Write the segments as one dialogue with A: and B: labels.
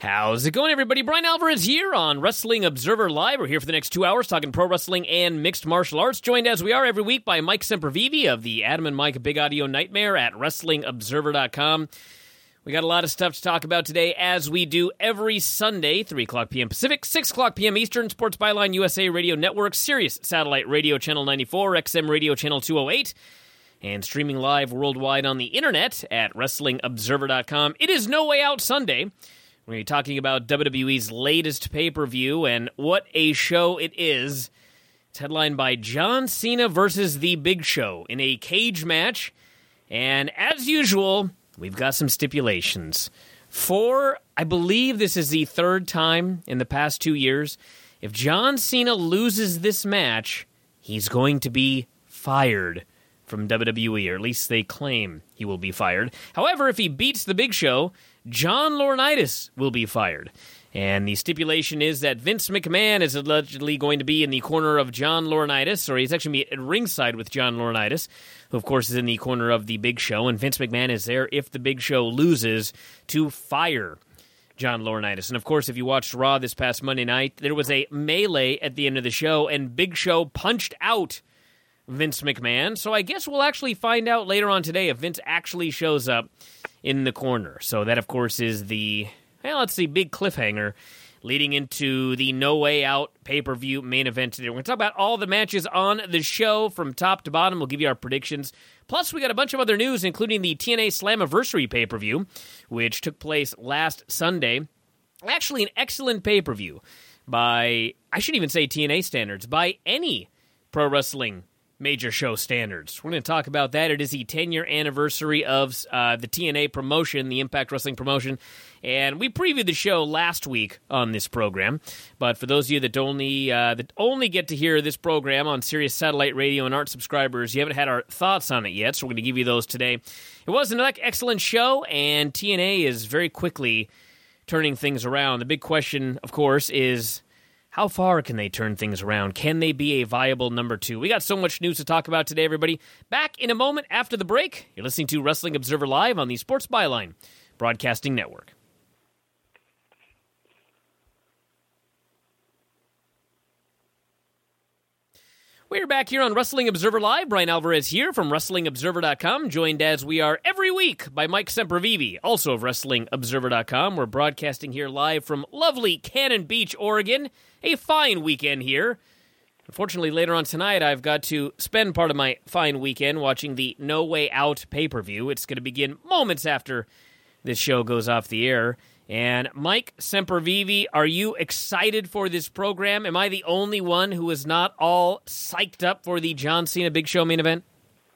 A: How's it going, everybody? Brian Alvarez here on Wrestling Observer Live. We're here for the next 2 hours talking pro wrestling and mixed martial arts, joined as we are every week by Mike Sempervive of the Adam and Mike Big Audio Nightmare at WrestlingObserver.com. We got a lot of stuff to talk about today, as we do every Sunday, 3 o'clock p.m. Pacific, 6 o'clock p.m. Eastern, Sports Byline USA Radio Network, Sirius Satellite Radio Channel 94, XM Radio Channel 208, and streaming live worldwide on the internet at WrestlingObserver.com. It is No Way Out Sunday. We're going to be talking about WWE's latest pay-per-view, and what a show it is. It's headlined by John Cena versus The Big Show in a cage match, and as usual, we've got some stipulations. I believe this is the third time in the past 2 years, if John Cena loses this match, he's going to be fired from WWE, or at least they claim he will be fired. However, if he beats The Big Show, John Laurinaitis will be fired. And the stipulation is that Vince McMahon is allegedly going to be in the corner of John Laurinaitis, or he's actually going to be at ringside with John Laurinaitis, who of course is in the corner of The Big Show, and Vince McMahon is there if The Big Show loses to fire John Laurinaitis. And of course, if you watched Raw this past Monday night, there was a melee at the end of the show, and Big Show punched out Vince McMahon. So I guess we'll actually find out later on today if Vince actually shows up in the corner. So that, of course, is the big cliffhanger leading into the No Way Out pay-per-view main event today. We're going to talk about all the matches on the show from top to bottom. We'll give you our predictions. Plus, we got a bunch of other news, including the TNA Slammiversary pay-per-view, which took place last Sunday. Actually, an excellent pay-per-view by, I shouldn't even say TNA standards, by any pro wrestling major show standards. We're going to talk about that. It is the 10-year anniversary of the TNA promotion, the Impact Wrestling promotion, and we previewed the show last week on this program. But for those of you that only get to hear this program on Sirius Satellite Radio and aren't subscribers, you haven't had our thoughts on it yet, so we're going to give you those today. It was an excellent show, and TNA is very quickly turning things around. The big question, of course, is how far can they turn things around? Can they be a viable number 2? We got so much news to talk about today, everybody. Back in a moment after the break. You're listening to Wrestling Observer Live on the Sports Byline Broadcasting Network. We're back here on Wrestling Observer Live. Brian Alvarez here from WrestlingObserver.com, joined as we are every week by Mike Sempervive, also of WrestlingObserver.com. We're broadcasting here live from lovely Cannon Beach, Oregon. A fine weekend here. Unfortunately, later on tonight, I've got to spend part of my fine weekend watching the No Way Out pay-per-view. It's going to begin moments after this show goes off the air. And Mike Sempervive, are you excited for this program? Am I the only one who is not all psyched up for the John Cena Big Show main event?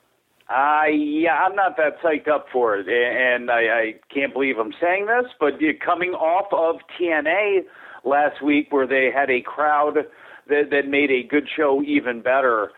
B: Yeah, I'm not that psyched up for it, and I can't believe I'm saying this, but coming off of TNA last week where they had a crowd that made a good show even better,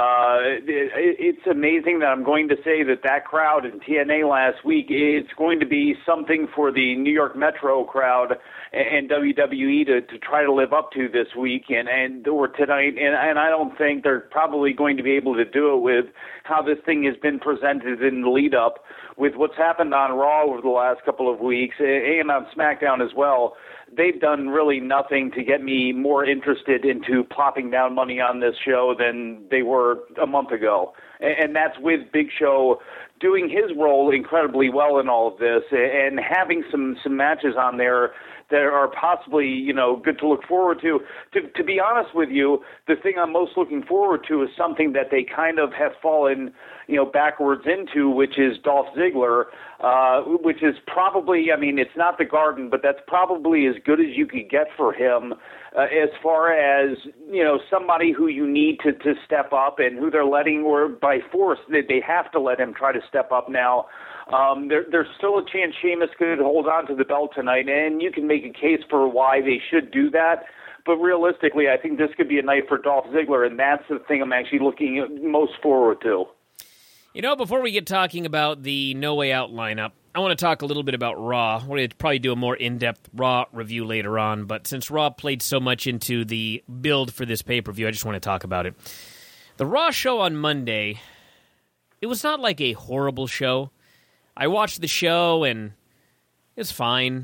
B: it's amazing that I'm going to say that crowd in TNA last week, it's going to be something for the New York Metro crowd and WWE to try to live up to this week or tonight. And I don't think they're probably going to be able to do it with how this thing has been presented in the lead up with what's happened on Raw over the last couple of weeks and on SmackDown as well. They've done really nothing to get me more interested into plopping down money on this show than they were a month ago. And that's with Big Show doing his role incredibly well in all of this and having some matches on there that are possibly, good to look forward to. To be honest with you, the thing I'm most looking forward to is something that they kind of have fallen, backwards into, which is Dolph Ziggler, which is probably, it's not the Garden, but that's probably as good as you could get for him as far as, somebody who you need to step up and who they're letting, or by force, they have to let him try to step up now. There's still a chance Sheamus could hold on to the belt tonight, and you can make a case for why they should do that. But realistically, I think this could be a night for Dolph Ziggler, and that's the thing I'm actually looking most forward to.
A: Before we get talking about the No Way Out lineup, I want to talk a little bit about Raw. We're going to probably do a more in-depth Raw review later on, but since Raw played so much into the build for this pay-per-view, I just want to talk about it. The Raw show on Monday, it was not like a horrible show. I watched the show, and it was fine.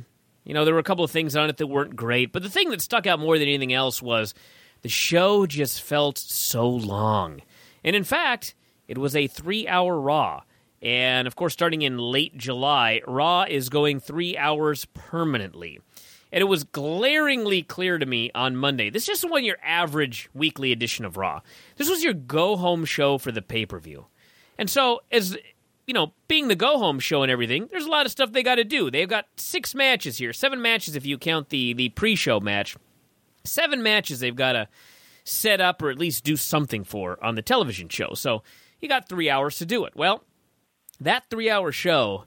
A: There were a couple of things on it that weren't great, but the thing that stuck out more than anything else was the show just felt so long. And in fact, it was a 3-hour Raw. And, of course, starting in late July, Raw is going 3 hours permanently. And it was glaringly clear to me on Monday. This just wasn't your average weekly edition of Raw. This was your go-home show for the pay-per-view. And so, as being the go-home show and everything, there's a lot of stuff they got to do. They've got 6 matches here, 7 matches if you count the pre-show match. 7 matches they've got to set up or at least do something for on the television show. So you got 3 hours to do it. Well, that 3-hour show,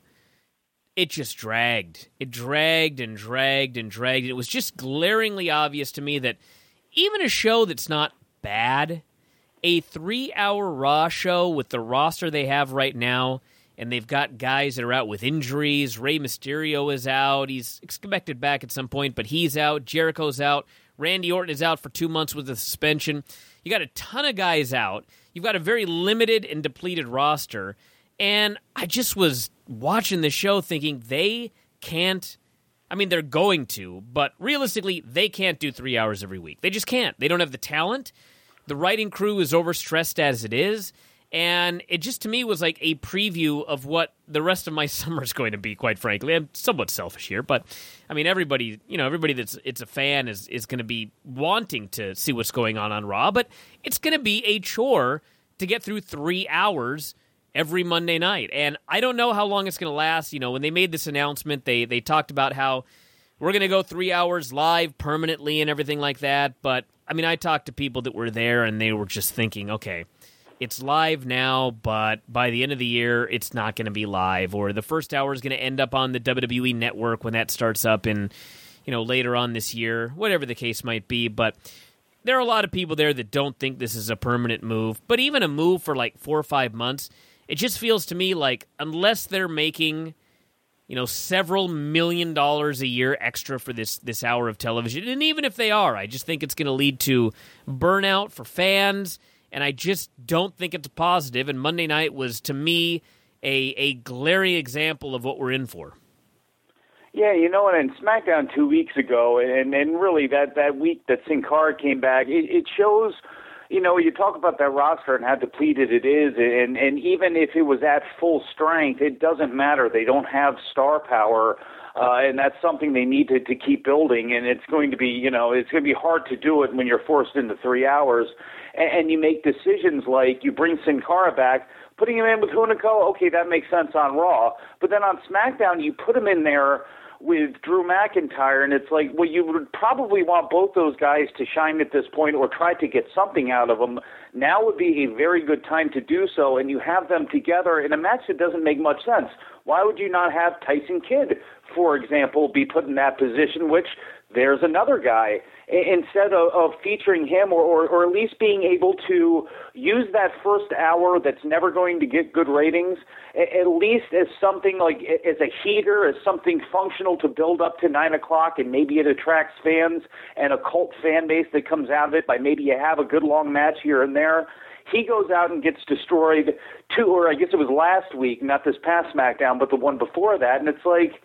A: it just dragged. It dragged and dragged and dragged. It was just glaringly obvious to me that even a show that's not bad, a 3-hour Raw show with the roster they have right now, and they've got guys that are out with injuries. Rey Mysterio is out. He's expected back at some point, but he's out. Jericho's out. Randy Orton is out for 2 months with a suspension. You got a ton of guys out. You've got a very limited and depleted roster. And I just was watching the show thinking they can't, they're going to, but realistically, they can't do 3 hours every week. They just can't. They don't have the talent. The writing crew is overstressed as it is. And it just, to me, was like a preview of what the rest of my summer is going to be, quite frankly. I'm somewhat selfish here, but, everybody that's a fan is going to be wanting to see what's going on Raw, but it's going to be a chore to get through 3 hours every Monday night. And I don't know how long it's going to last. When they made this announcement, they talked about how we're going to go 3 hours live permanently and everything like that. But, I talked to people that were there, and they were just thinking, okay, it's live now, but by the end of the year, it's not going to be live. Or the first hour is going to end up on the WWE Network when that starts up in, later on this year, whatever the case might be. But there are a lot of people there that don't think this is a permanent move. But even a move for like 4 or 5 months, it just feels to me like unless they're making, several $1 million a year extra for this hour of television, and even if they are, I just think it's going to lead to burnout for fans. And I just don't think it's positive. And Monday night was, to me, a glaring example of what we're in for.
B: Yeah, and in SmackDown 2 weeks ago, and really that week that Sin Cara came back, it shows, you talk about that roster and how depleted it is, and even if it was at full strength, it doesn't matter. They don't have star power. And that's something they need to keep building, and it's going to be, it's going to be hard to do it when you're forced into 3 hours. And you make decisions like you bring Sin Cara back, putting him in with Hunico, okay, that makes sense on Raw. But then on SmackDown, you put him in there with Drew McIntyre, and it's like, well, you would probably want both those guys to shine at this point or try to get something out of them. Now would be a very good time to do so, and you have them together in a match that doesn't make much sense. Why would you not have Tyson Kidd, for example, be put in that position, which there's another guy, instead of featuring him or at least being able to use that first hour that's never going to get good ratings, at least as something like as a heater, as something functional to build up to 9 o'clock, and maybe it attracts fans and a cult fan base that comes out of it by maybe you have a good long match here and there. He goes out and gets destroyed or I guess it was last week, not this past SmackDown, but the one before that, and it's like,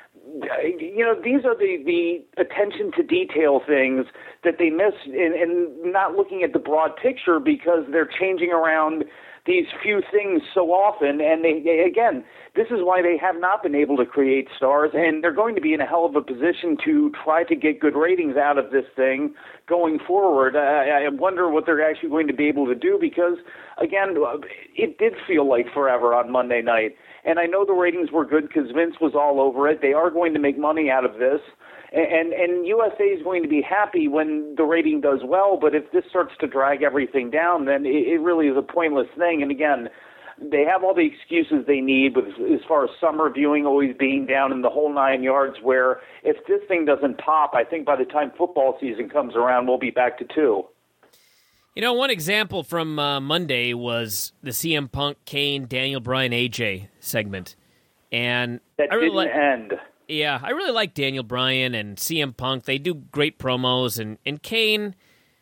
B: these are the attention to detail things that they miss in not looking at the broad picture because they're changing around these few things so often. And they again, this is why they have not been able to create stars, and they're going to be in a hell of a position to try to get good ratings out of this thing going forward. I wonder what they're actually going to be able to do because, again, it did feel like forever on Monday night. And I know the ratings were good because Vince was all over it. They are going to make money out of this. And USA is going to be happy when the rating does well. But if this starts to drag everything down, then it really is a pointless thing. And again, they have all the excuses they need with as far as summer viewing always being down in the whole 9 yards, where if this thing doesn't pop, I think by the time football season comes around, we'll be back to 2.
A: One example from Monday was the CM Punk, Kane, Daniel Bryan, AJ segment. And
B: that didn't end.
A: Yeah, I really like Daniel Bryan and CM Punk. They do great promos. And Kane,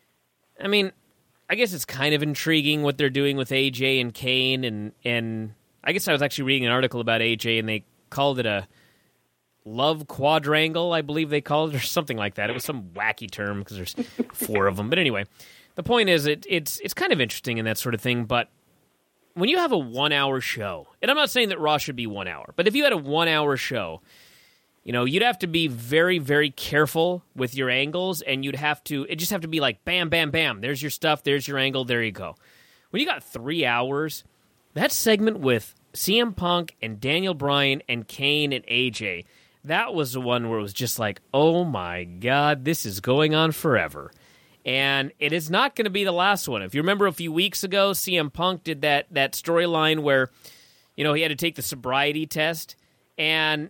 A: I guess it's kind of intriguing what they're doing with AJ and Kane. And I guess I was actually reading an article about AJ, and they called it love quadrangle, I believe they call it, or something like that. It was some wacky term because there's 4 of them. But anyway, the point is it's kind of interesting and that sort of thing, but when you have a 1-hour show, and I'm not saying that Raw should be 1 hour, but if you had a 1-hour show, you'd have to be very, very careful with your angles, and it'd just have to be like, bam, bam, bam, there's your stuff, there's your angle, there you go. When you got 3 hours, that segment with CM Punk and Daniel Bryan and Kane and AJ, that was the one where it was just like, oh my God, this is going on forever. And it is not going to be the last one. If you remember a few weeks ago, CM Punk did that storyline where, he had to take the sobriety test. And,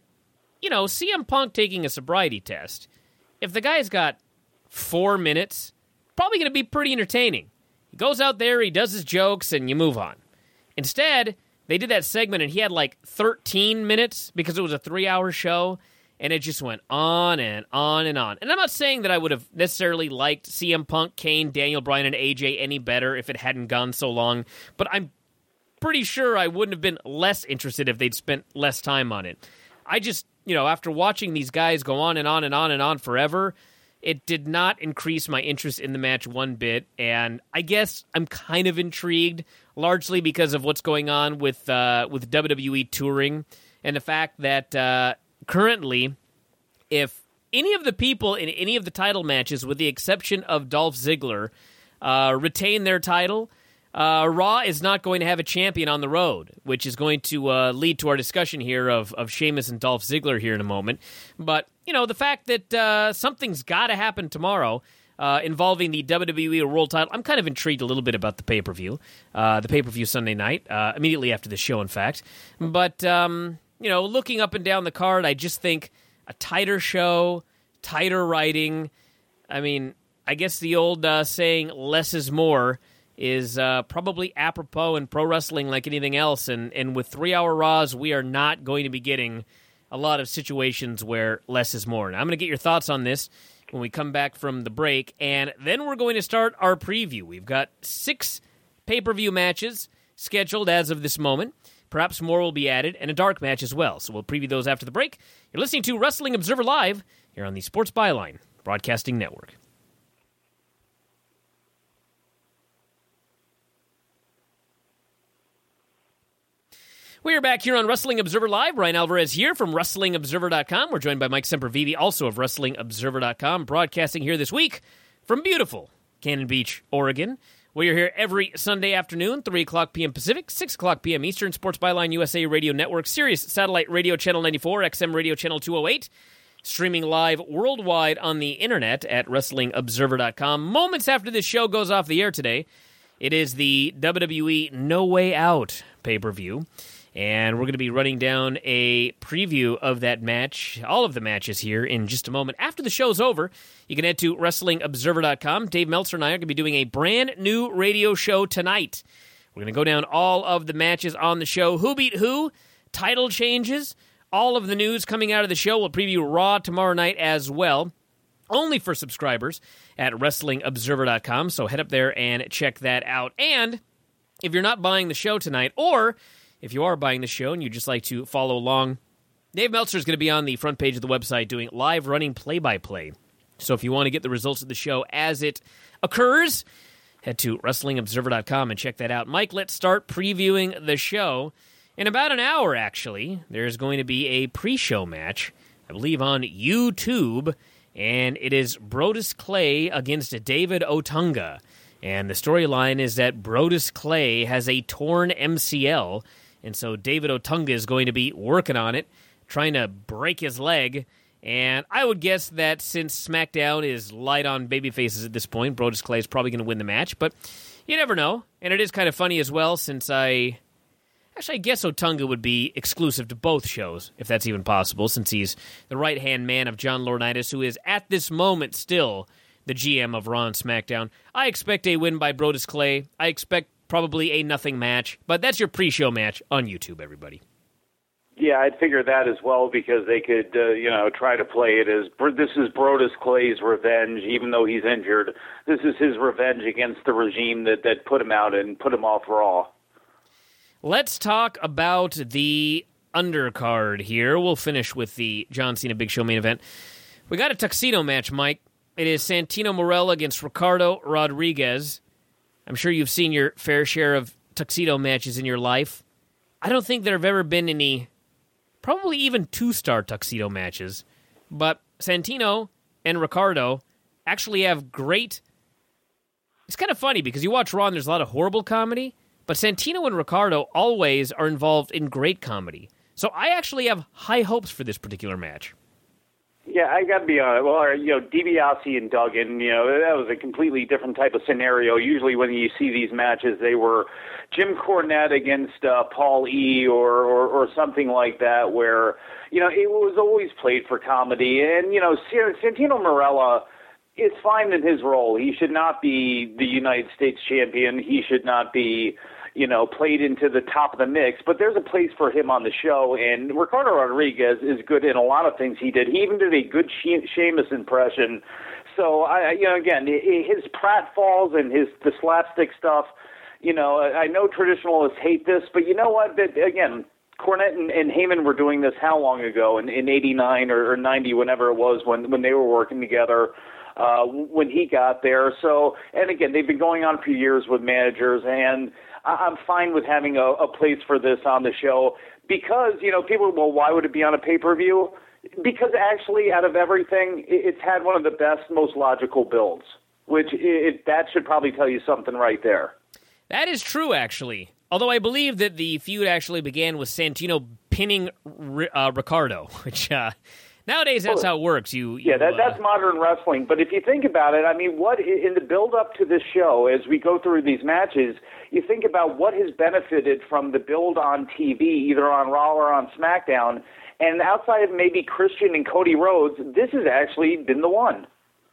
A: CM Punk taking a sobriety test, if the guy's got 4 minutes, probably going to be pretty entertaining. He goes out there, he does his jokes, and you move on. Instead, they did that segment, and he had like 13 minutes because it was a 3-hour show. And it just went on and on and on. And I'm not saying that I would have necessarily liked CM Punk, Kane, Daniel Bryan, and AJ any better if it hadn't gone so long. But I'm pretty sure I wouldn't have been less interested if they'd spent less time on it. I just, after watching these guys go on and on and on and on forever, it did not increase my interest in the match one bit. And I guess I'm kind of intrigued, largely because of what's going on with WWE touring and the fact that currently, if any of the people in any of the title matches, with the exception of Dolph Ziggler, retain their title, Raw is not going to have a champion on the road, which is going to lead to our discussion here of Sheamus and Dolph Ziggler here in a moment. But, the fact that something's got to happen tomorrow involving the WWE World title, I'm kind of intrigued a little bit about the pay-per-view Sunday night, immediately after the show, in fact. But looking up and down the card, I just think a tighter show, tighter writing. I mean, I guess the old saying, less is more, is probably apropos in pro wrestling like anything else. And with 3-hour Raws, we are not going to be getting a lot of situations where less is more. Now, I'm going to get your thoughts on this when we come back from the break. And then we're going to start our preview. We've got 6 pay-per-view matches scheduled as of this moment. Perhaps more will be added, and a dark match as well. So we'll preview those after the break. You're listening to Wrestling Observer Live here on the Sports Byline Broadcasting Network. We are back here on Wrestling Observer Live. Brian Alvarez here from WrestlingObserver.com. We're joined by Mike Sempervive, also of WrestlingObserver.com, broadcasting here this week from beautiful Cannon Beach, Oregon. We are here every Sunday afternoon, 3 o'clock p.m. Pacific, 6 o'clock p.m. Eastern, Sports Byline USA Radio Network, Sirius Satellite Radio Channel 94, XM Radio Channel 208, streaming live worldwide on the internet at WrestlingObserver.com. Moments after this show goes off the air today, it is the WWE No Way Out pay-per-view, and we're going to be running down a preview of that match, all of the matches here, in just a moment. After the show's over, you can head to WrestlingObserver.com. Dave Meltzer and I are going to be doing a brand new radio show tonight. We're going to go down all of the matches on the show, who beat who, title changes, all of the news coming out of the show. We'll preview Raw tomorrow night as well, only for subscribers at WrestlingObserver.com, so head up there and check that out. And if you're not buying the show tonight, or if you are buying the show and you'd just like to follow along, Dave Meltzer is going to be on the front page of the website doing live running play-by-play. So if you want to get the results of the show as it occurs, head to WrestlingObserver.com and check that out. Mike, let's start previewing the show. In about an hour, actually, there's going to be a pre-show match, I believe on YouTube, and it is Brodus Clay against David Otunga. And the storyline is that Brodus Clay has a torn MCL, and so David Otunga is going to be working on it, trying to break his leg. And I would guess that since SmackDown is light on babyfaces at this point, Brodus Clay is probably going to win the match. But you never know. And it is kind of funny as well, since I guess Otunga would be exclusive to both shows, if that's even possible, since he's the right-hand man of John Laurinaitis, who is at this moment still the GM of Raw and SmackDown. I expect a win by Brodus Clay. I expect probably a nothing match, but that's your pre-show match on YouTube, everybody.
B: Yeah, I'd figure that as well, because they could, try to play it as this is Brodus Clay's revenge, even though he's injured. This is his revenge against the regime that put him out and put him off Raw.
A: Let's talk about the undercard here. We'll finish with the John Cena Big Show main event. We got a tuxedo match, Mike. It is Santino Marella against Ricardo Rodriguez. I'm sure you've seen your fair share of tuxedo matches in your life. I don't think there have ever been any, probably even 2-star tuxedo matches, but Santino and Ricardo actually have great... It's kind of funny because you watch Raw and there's a lot of horrible comedy, but Santino and Ricardo always are involved in great comedy. So I actually have high hopes for this particular match.
B: Yeah, I got to be honest. Well, DiBiase and Duggan, that was a completely different type of scenario. Usually when you see these matches, they were Jim Cornette against Paul E. or something like that where, it was always played for comedy. And, Santino Marella is fine in his role. He should not be the United States champion. He should not be, played into the top of the mix. But there's a place for him on the show. And Ricardo Rodriguez is good in a lot of things he did. He even did a good Sheamus impression. So, again, his pratfalls and the slapstick stuff, I know traditionalists hate this, but you know what? Again, Cornette and Heyman were doing this how long ago? In 89 or 90, whenever it was, when they were working together. When he got there. So, and again, they've been going on for years with managers, and I'm fine with having a place for this on the show because, people, well, why would it be on a pay-per-view? Because actually, out of everything, it's had one of the best, most logical builds, which that should probably tell you something right there. That
A: is true, actually. Although I believe that the feud actually began with Santino pinning Ricardo, which... Nowadays, that's how it works. That's
B: modern wrestling. But if you think about it, I mean, what in the build-up to this show, as we go through these matches, you think about what has benefited from the build on TV, either on Raw or on SmackDown, and outside of maybe Christian and Cody Rhodes, this has actually been the one.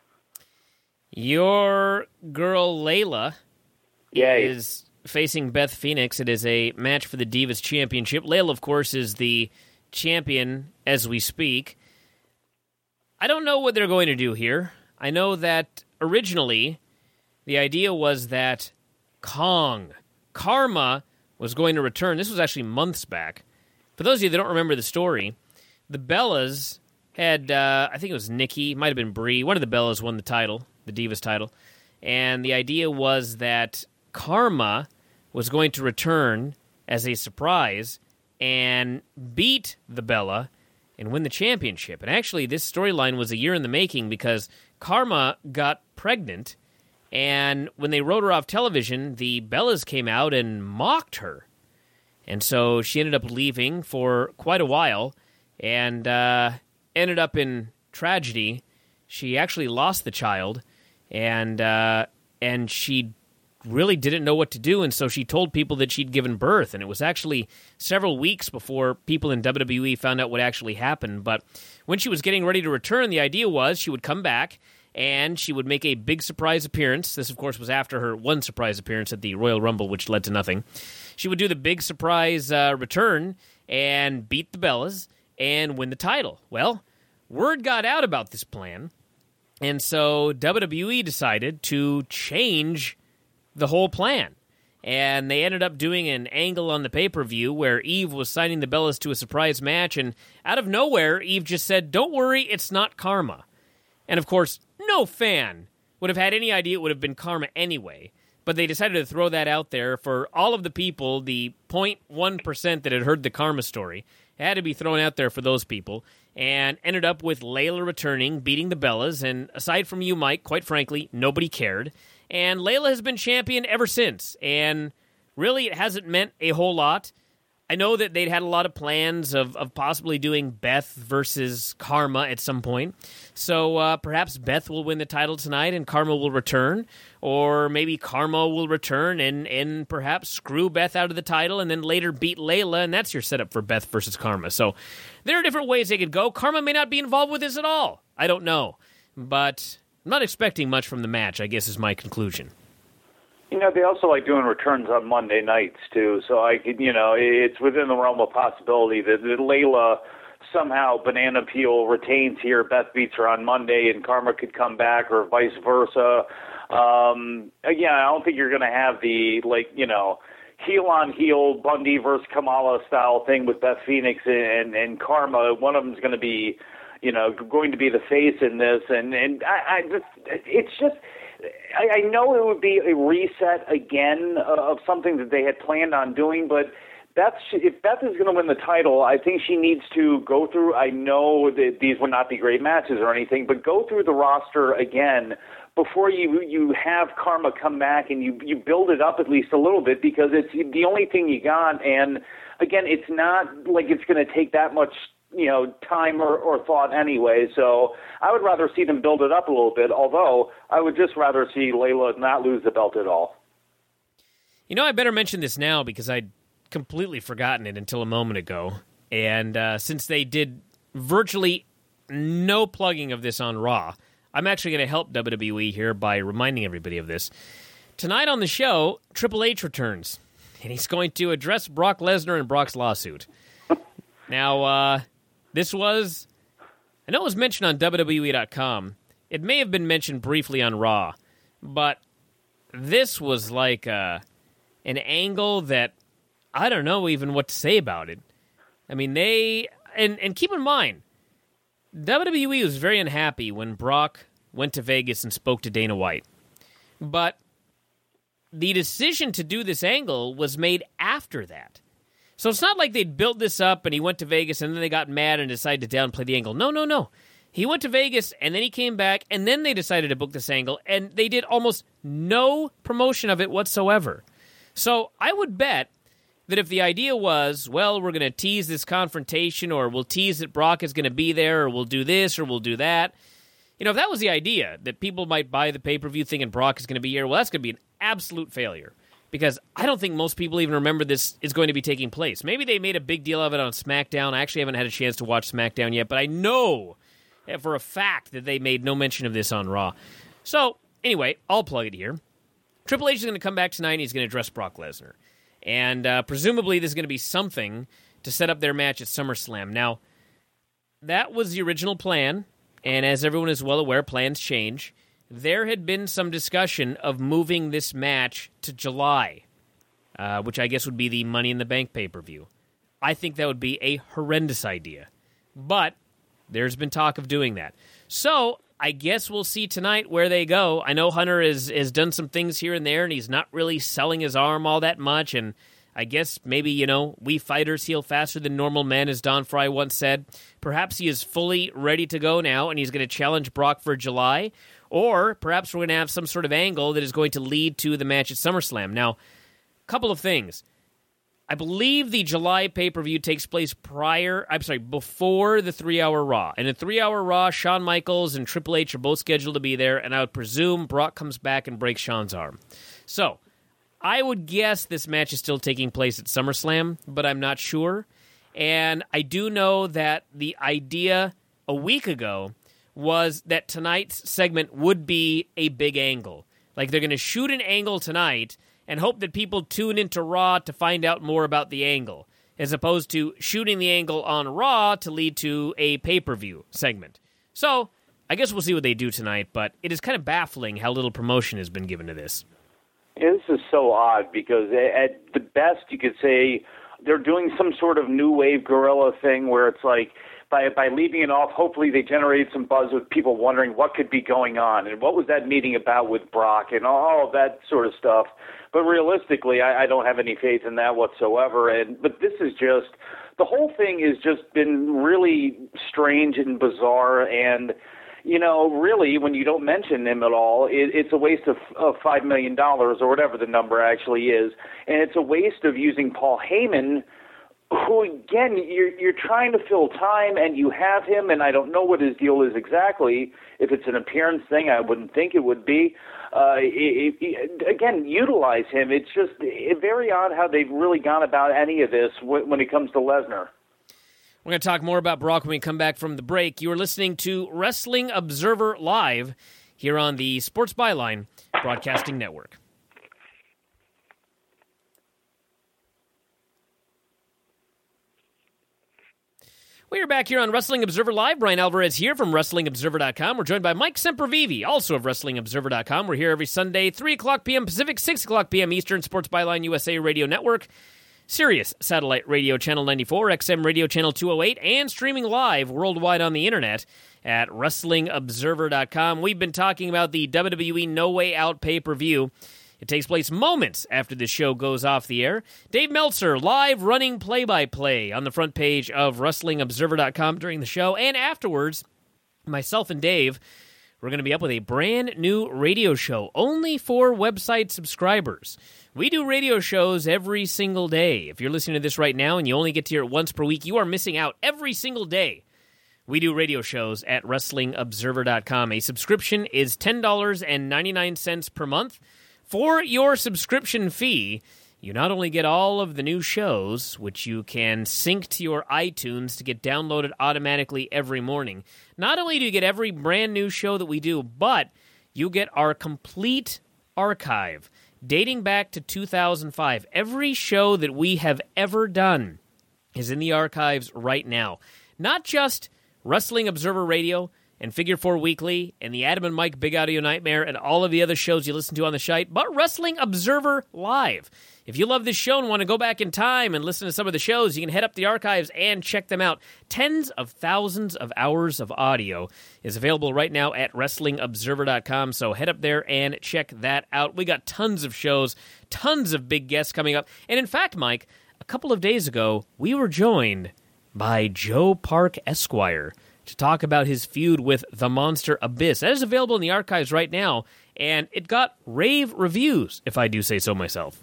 A: Your girl Layla is facing Beth Phoenix. It is a match for the Divas Championship. Layla, of course, is the champion as we speak. I don't know what they're going to do here. I know that originally the idea was that Karma was going to return. This was actually months back. For those of you that don't remember the story, the Bellas had, I think it was Nikki, might have been Brie. One of the Bellas won the title, the Divas title. And the idea was that Karma was going to return as a surprise and beat the Bella and win the championship. And actually, this storyline was a year in the making because Karma got pregnant, and when they wrote her off television, the Bellas came out and mocked her. And so she ended up leaving for quite a while and ended up in tragedy. She actually lost the child, and she really didn't know what to do, and so she told people that she'd given birth, and it was actually several weeks before people in WWE found out what actually happened. But when she was getting ready to return, the idea was she would come back and she would make a big surprise appearance. This, of course, was after her one surprise appearance at the Royal Rumble, which led to nothing. She would do the big surprise return and beat the Bellas and win the title. Well, word got out about this plan, and so WWE decided to change the whole plan. And they ended up doing an angle on the pay-per-view where Eve was signing the Bellas to a surprise match, and out of nowhere, Eve just said, "Don't worry, it's not Karma." And of course, no fan would have had any idea it would have been Karma anyway, but they decided to throw that out there for all of the people, the 0.1% that had heard the Karma story. It had to be thrown out there for those people, and ended up with Layla returning, beating the Bellas, and aside from you, Mike, quite frankly, nobody cared. And Layla has been champion ever since, and really it hasn't meant a whole lot. I know that they'd had a lot of plans of possibly doing Beth versus Karma at some point, so perhaps Beth will win the title tonight and Karma will return, or maybe Karma will return and perhaps screw Beth out of the title and then later beat Layla, and that's your setup for Beth versus Karma. So there are different ways they could go. Karma may not be involved with this at all. I don't know, but I'm not expecting much from the match, I guess, is my conclusion.
B: They also like doing returns on Monday nights, too. So, it's within the realm of possibility that Layla somehow banana peel retains here. Beth beats her on Monday, and Karma could come back, or vice versa. Again, I don't think you're going to have the, heel-on-heel Bundy versus Kamala style thing with Beth Phoenix and Karma. One of them's going to be, going to be the face in this, and I know it would be a reset again of something that they had planned on doing, but if Beth is going to win the title, I think she needs to go through. I know that these would not be great matches or anything, but go through the roster again before you have Karma come back, and you build it up at least a little bit, because it's the only thing you got. And again, it's not like it's going to take that much time or thought anyway. So I would rather see them build it up a little bit, although I would just rather see Layla not lose the belt at all.
A: I better mention this now because I'd completely forgotten it until a moment ago. And since they did virtually no plugging of this on Raw, I'm actually going to help WWE here by reminding everybody of this. Tonight on the show, Triple H returns, and he's going to address Brock Lesnar and Brock's lawsuit. Now, this was, I know it was mentioned on WWE.com. It may have been mentioned briefly on Raw, but this was like an angle that I don't know even what to say about it. I mean, and keep in mind, WWE was very unhappy when Brock went to Vegas and spoke to Dana White. But the decision to do this angle was made after that. So it's not like they'd built this up and he went to Vegas and then they got mad and decided to downplay the angle. No. He went to Vegas and then he came back and then they decided to book this angle, and they did almost no promotion of it whatsoever. So I would bet that if the idea was, well, we're going to tease this confrontation, or we'll tease that Brock is going to be there, or we'll do this, or we'll do that. If that was the idea, that people might buy the pay-per-view thinking Brock is going to be here, well, that's going to be an absolute failure. Because I don't think most people even remember this is going to be taking place. Maybe they made a big deal of it on SmackDown. I actually haven't had a chance to watch SmackDown yet, but I know for a fact that they made no mention of this on Raw. So, anyway, I'll plug it here. Triple H is going to come back tonight, and he's going to address Brock Lesnar. And presumably there's going to be something to set up their match at SummerSlam. Now, that was the original plan, and as everyone is well aware, plans change. There had been some discussion of moving this match to July, which I guess would be the Money in the Bank pay-per-view. I think that would be a horrendous idea. But there's been talk of doing that. So I guess we'll see tonight where they go. I know Hunter has done some things here and there, and he's not really selling his arm all that much, and I guess maybe, we fighters heal faster than normal men, as Don Fry once said. Perhaps he is fully ready to go now, and he's going to challenge Brock for July, or perhaps we're going to have some sort of angle that is going to lead to the match at SummerSlam. Now, a couple of things. I believe the July pay-per-view takes place before the 3-hour Raw. And in 3-hour Raw, Shawn Michaels and Triple H are both scheduled to be there, and I would presume Brock comes back and breaks Shawn's arm. So, I would guess this match is still taking place at SummerSlam, but I'm not sure. And I do know that the idea a week ago was that tonight's segment would be a big angle. Like, they're going to shoot an angle tonight and hope that people tune into Raw to find out more about the angle, as opposed to shooting the angle on Raw to lead to a pay-per-view segment. So, I guess we'll see what they do tonight, but it is kind of baffling how little promotion has been given to this.
B: Yeah, this is so odd, because at the best you could say they're doing some sort of new wave guerrilla thing where it's like, by leaving it off, hopefully they generated some buzz with people wondering what could be going on and what was that meeting about with Brock and all of that sort of stuff. But realistically, I don't have any faith in that whatsoever. But this is just, the whole thing has just been really strange and bizarre. And, really, when you don't mention him at all, it's a waste of $5 million or whatever the number actually is. And it's a waste of using Paul Heyman, who, again, you're trying to fill time, and you have him, and I don't know what his deal is exactly. If it's an appearance thing, I wouldn't think it would be. Again, utilize him. It's just very odd how they've really gone about any of this when it comes to Lesnar.
A: We're going to talk more about Brock when we come back from the break. You are listening to Wrestling Observer Live here on the Sports Byline Broadcasting Network. We're back here on Wrestling Observer Live. Brian Alvarez here from WrestlingObserver.com. We're joined by Mike Sempervive, also of WrestlingObserver.com. We're here every Sunday, 3 o'clock p.m. Pacific, 6 o'clock p.m. Eastern, Sports Byline USA Radio Network, Sirius Satellite Radio Channel 94, XM Radio Channel 208, and streaming live worldwide on the internet at WrestlingObserver.com. We've been talking about the WWE No Way Out pay-per-view. It takes place moments after the show goes off the air. Dave Meltzer, live running play-by-play on the front page of WrestlingObserver.com during the show. And afterwards, myself and Dave, we're going to be up with a brand new radio show only for website subscribers. We do radio shows every single day. If you're listening to this right now and you only get to hear it once per week, you are missing out every single day. We do radio shows at WrestlingObserver.com. A subscription is $10.99 per month. For your subscription fee, you not only get all of the new shows, which you can sync to your iTunes to get downloaded automatically every morning. Not only do you get every brand new show that we do, but you get our complete archive dating back to 2005. Every show that we have ever done is in the archives right now. Not just Wrestling Observer Radio and Figure 4 Weekly, and the Adam and Mike Big Audio Nightmare, and all of the other shows you listen to on the site, but Wrestling Observer Live. If you love this show and want to go back in time and listen to some of the shows, you can head up the archives and check them out. Tens of thousands of hours of audio is available right now at WrestlingObserver.com, so head up there and check that out. We got tons of shows, tons of big guests coming up, and in fact, Mike, a couple of days ago, we were joined by Joe Park Esquire to talk about his feud with the Monster Abyss. That is available in the archives right now, and it got rave reviews, if I do say so myself.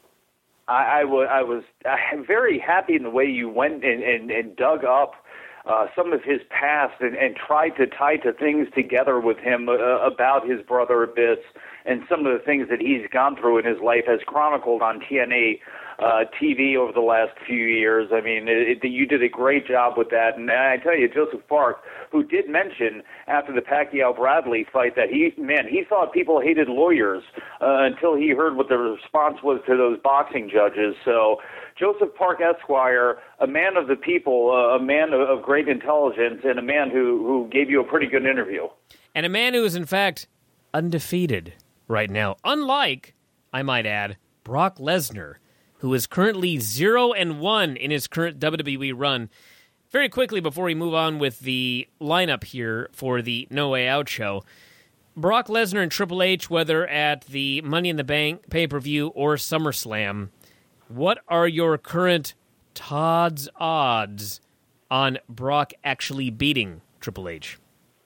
B: I was very happy in the way you went and dug up some of his past and tried to tie things together with him about his brother Abyss and some of the things that he's gone through in his life as chronicled on TNA TV over the last few years. I mean, you did a great job with that. And I tell you, Joseph Park, who did mention after the Pacquiao-Bradley fight that he thought people hated lawyers until he heard what the response was to those boxing judges. So Joseph Park Esquire, a man of the people, a man of great intelligence, and a man who gave you a pretty good interview.
A: And a man who is, in fact, undefeated right now. Unlike, I might add, Brock Lesnar, who is currently 0-1 in his current WWE run. Very quickly, before we move on with the lineup here for the No Way Out show, Brock Lesnar and Triple H, whether at the Money in the Bank pay-per-view or SummerSlam, what are your current Todd's odds on Brock actually beating Triple H?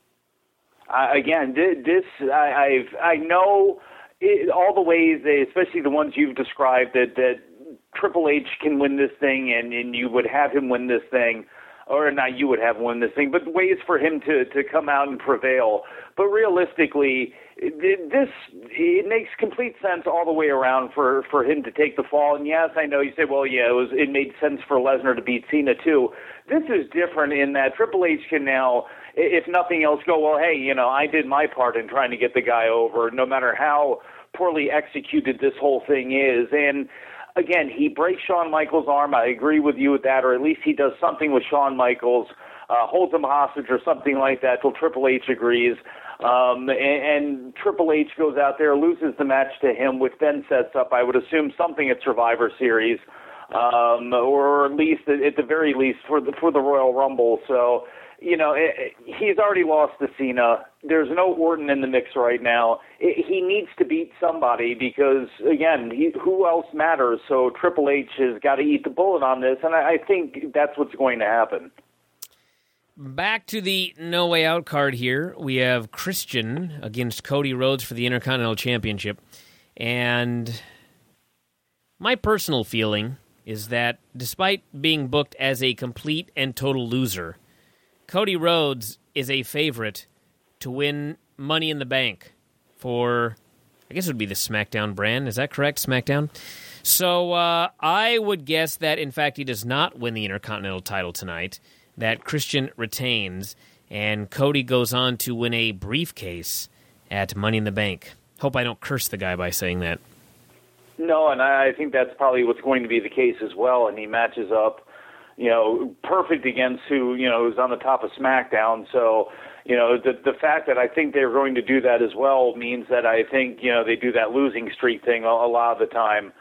B: Again, I know all the ways, especially the ones you've described, that Triple H can win this thing, and you would have him win this thing, or not you would have him win this thing, but ways for him to come out and prevail. But realistically, it makes complete sense all the way around for him to take the fall. And yes, I know you say, well, yeah, it made sense for Lesnar to beat Cena too. This is different in that Triple H can now, if nothing else, go, well, hey, I did my part in trying to get the guy over, no matter how poorly executed this whole thing is. And again, he breaks Shawn Michaels' arm. I agree with you with that, or at least he does something with Shawn Michaels, holds him hostage or something like that till Triple H agrees. And Triple H goes out there, loses the match to him, which then sets up, I would assume, something at Survivor Series, or at least, at the very least, for the Royal Rumble. So, he's already lost to Cena. There's no Orton in the mix right now. He needs to beat somebody because, again, who else matters? So Triple H has got to eat the bullet on this, and I think that's what's going to happen.
A: Back to the No Way Out card here. We have Christian against Cody Rhodes for the Intercontinental Championship. And my personal feeling is that despite being booked as a complete and total loser, Cody Rhodes is a favorite to win Money in the Bank for, I guess it would be the SmackDown brand. Is that correct, SmackDown? So I would guess that, in fact, he does not win the Intercontinental title tonight, that Christian retains, and Cody goes on to win a briefcase at Money in the Bank. Hope I don't curse the guy by saying that.
B: No, and I think that's probably what's going to be the case as well, and he matches up perfect against who's on the top of SmackDown. So, the fact that I think they're going to do that as well means that I think, they do that losing streak thing a lot of the time.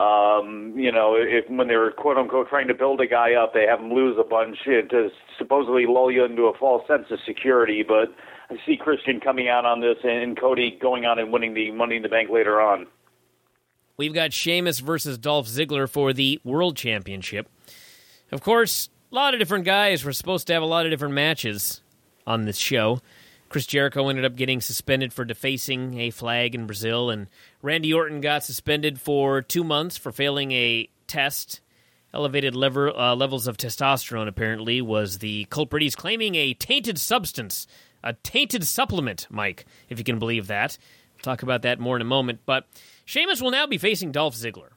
B: When they're quote unquote trying to build a guy up, they have him lose a bunch to supposedly lull you into a false sense of security. But I see Christian coming out on this and Cody going on and winning the Money in the Bank later on.
A: We've got Sheamus versus Dolph Ziggler for the World Championship. Of course, a lot of different guys were supposed to have a lot of different matches on this show. Chris Jericho ended up getting suspended for defacing a flag in Brazil, and Randy Orton got suspended for 2 months for failing a test. Elevated levels of testosterone, apparently, was the culprit. He's claiming a tainted substance, a tainted supplement, Mike, if you can believe that. We'll talk about that more in a moment. But Sheamus will now be facing Dolph Ziggler.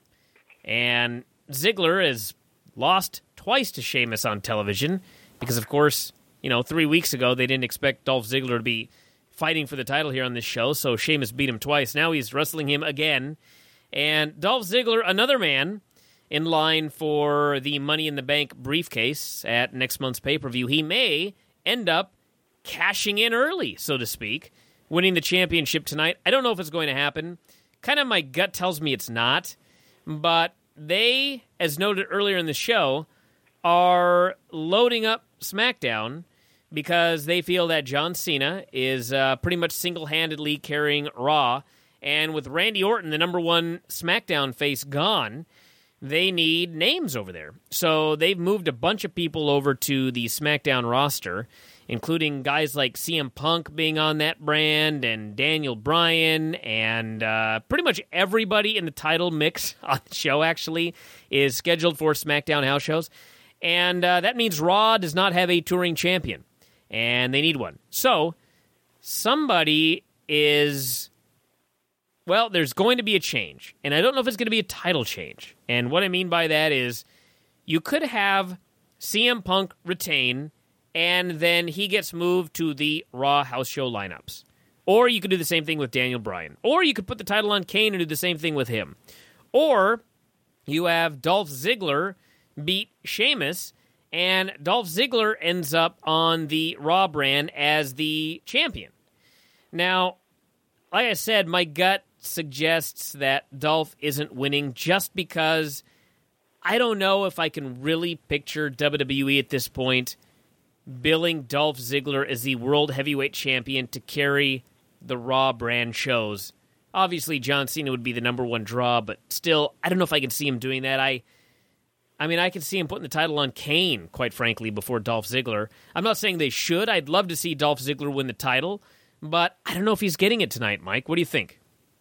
A: And Ziggler has lost twice to Sheamus on television because, of course, 3 weeks ago, they didn't expect Dolph Ziggler to be fighting for the title here on this show, so Sheamus beat him twice. Now he's wrestling him again. And Dolph Ziggler, another man in line for the Money in the Bank briefcase at next month's pay-per-view, he may end up cashing in early, so to speak, winning the championship tonight. I don't know if it's going to happen. Kind of my gut tells me it's not. But they, as noted earlier in the show, are loading up SmackDown because they feel that John Cena is pretty much single-handedly carrying Raw. And with Randy Orton, the number one SmackDown face, gone, they need names over there. So they've moved a bunch of people over to the SmackDown roster, including guys like CM Punk being on that brand, and Daniel Bryan, and pretty much everybody in the title mix on the show, actually, is scheduled for SmackDown house shows. And that means Raw does not have a touring champion, and they need one. So somebody is... Well, there's going to be a change, and I don't know if it's going to be a title change. And what I mean by that is you could have CM Punk retain, and then he gets moved to the Raw house show lineups. Or you could do the same thing with Daniel Bryan. Or you could put the title on Kane and do the same thing with him. Or you have Dolph Ziggler beat Sheamus, and Dolph Ziggler ends up on the Raw brand as the champion. Now, like I said, my gut suggests that Dolph isn't winning just because I don't know if I can really picture WWE at this point billing Dolph Ziggler as the World Heavyweight Champion to carry the Raw brand shows. Obviously, John Cena would be the number one draw, but still, I don't know if I can see him doing that. I mean, I can see him putting the title on Kane, quite frankly, before Dolph Ziggler. I'm not saying they should. I'd love to see Dolph Ziggler win the title, but I don't know if he's getting it tonight, Mike. What do you think?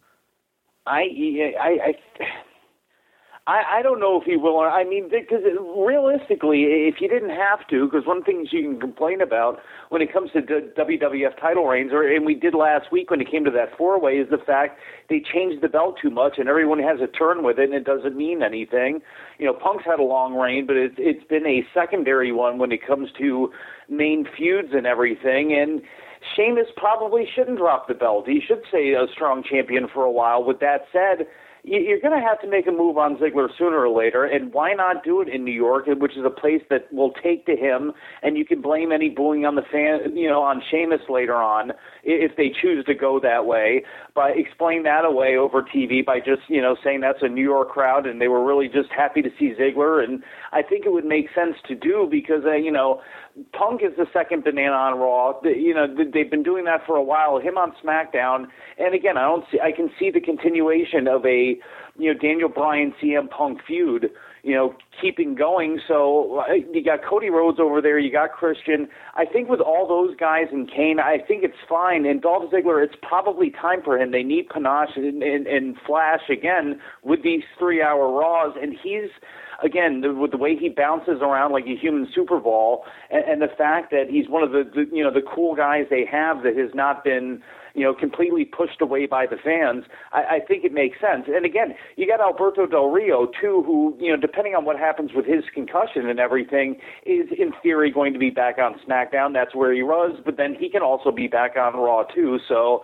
B: I don't know if he will. I mean, because realistically, if you didn't have to, because one of the things you can complain about when it comes to WWF title reigns, and we did last week when it came to that four-way, is the fact they changed the belt too much, and everyone has a turn with it, and it doesn't mean anything. Punk's had a long reign, but it's been a secondary one when it comes to main feuds and everything, and Sheamus probably shouldn't drop the belt. He should stay a strong champion for a while. With that said, you're going to have to make a move on Ziggler sooner or later, and why not do it in New York, which is a place that will take to him, and you can blame any booing on the fan, on Sheamus later on if they choose to go that way. But explain that away over TV by just saying that's a New York crowd, and they were really just happy to see Ziggler, and I think it would make sense to do because Punk is the second banana on Raw. They've been doing that for a while. Him on SmackDown, and again, I can see the continuation of a Daniel Bryan CM Punk feud, keeping going. So you got Cody Rhodes over there, you got Christian. I think with all those guys and Kane, I think it's fine. And Dolph Ziggler, it's probably time for him. They need panache and flash again with these 3-hour Raws, and he's. Again, with the way he bounces around like a human Super Bowl, and the fact that he's one of the cool guys they have that has not been completely pushed away by the fans, I think it makes sense. And again, you got Alberto Del Rio too, who depending on what happens with his concussion and everything, is in theory going to be back on SmackDown. That's where he was, but then he can also be back on Raw too. So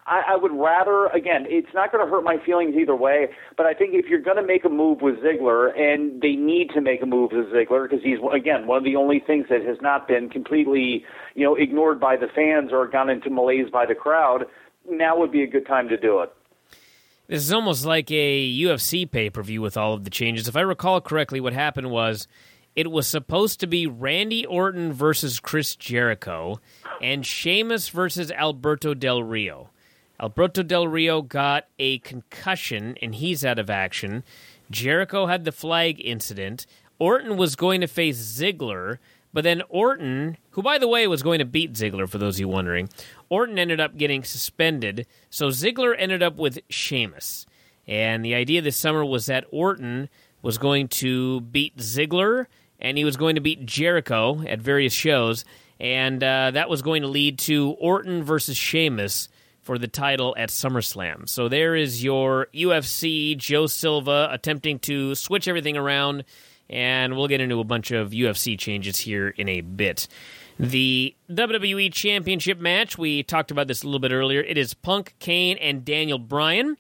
B: I would rather, again, it's not going to hurt my feelings either way, but I think if you're going to make a move with Ziggler, and they need to make a move with Ziggler because he's, again, one of the only things that has not been completely, ignored by the fans or gone into malaise by the crowd, now would be a good time to do it.
A: This is almost like a UFC pay-per-view with all of the changes. If I recall correctly, what happened was it was supposed to be Randy Orton versus Chris Jericho and Sheamus versus Alberto Del Rio. Alberto Del Rio got a concussion, and he's out of action. Jericho had the flag incident. Orton was going to face Ziggler, but then Orton, who, by the way, was going to beat Ziggler, for those of you wondering, Orton ended up getting suspended, so Ziggler ended up with Sheamus. And the idea this summer was that Orton was going to beat Ziggler, and he was going to beat Jericho at various shows, and that was going to lead to Orton versus Sheamus for the title at SummerSlam. So there is your UFC Joe Silva attempting to switch everything around, and we'll get into a bunch of UFC changes here in a bit. The WWE Championship match, we talked about this a little bit earlier. It is Punk, Kane, and Daniel Bryan.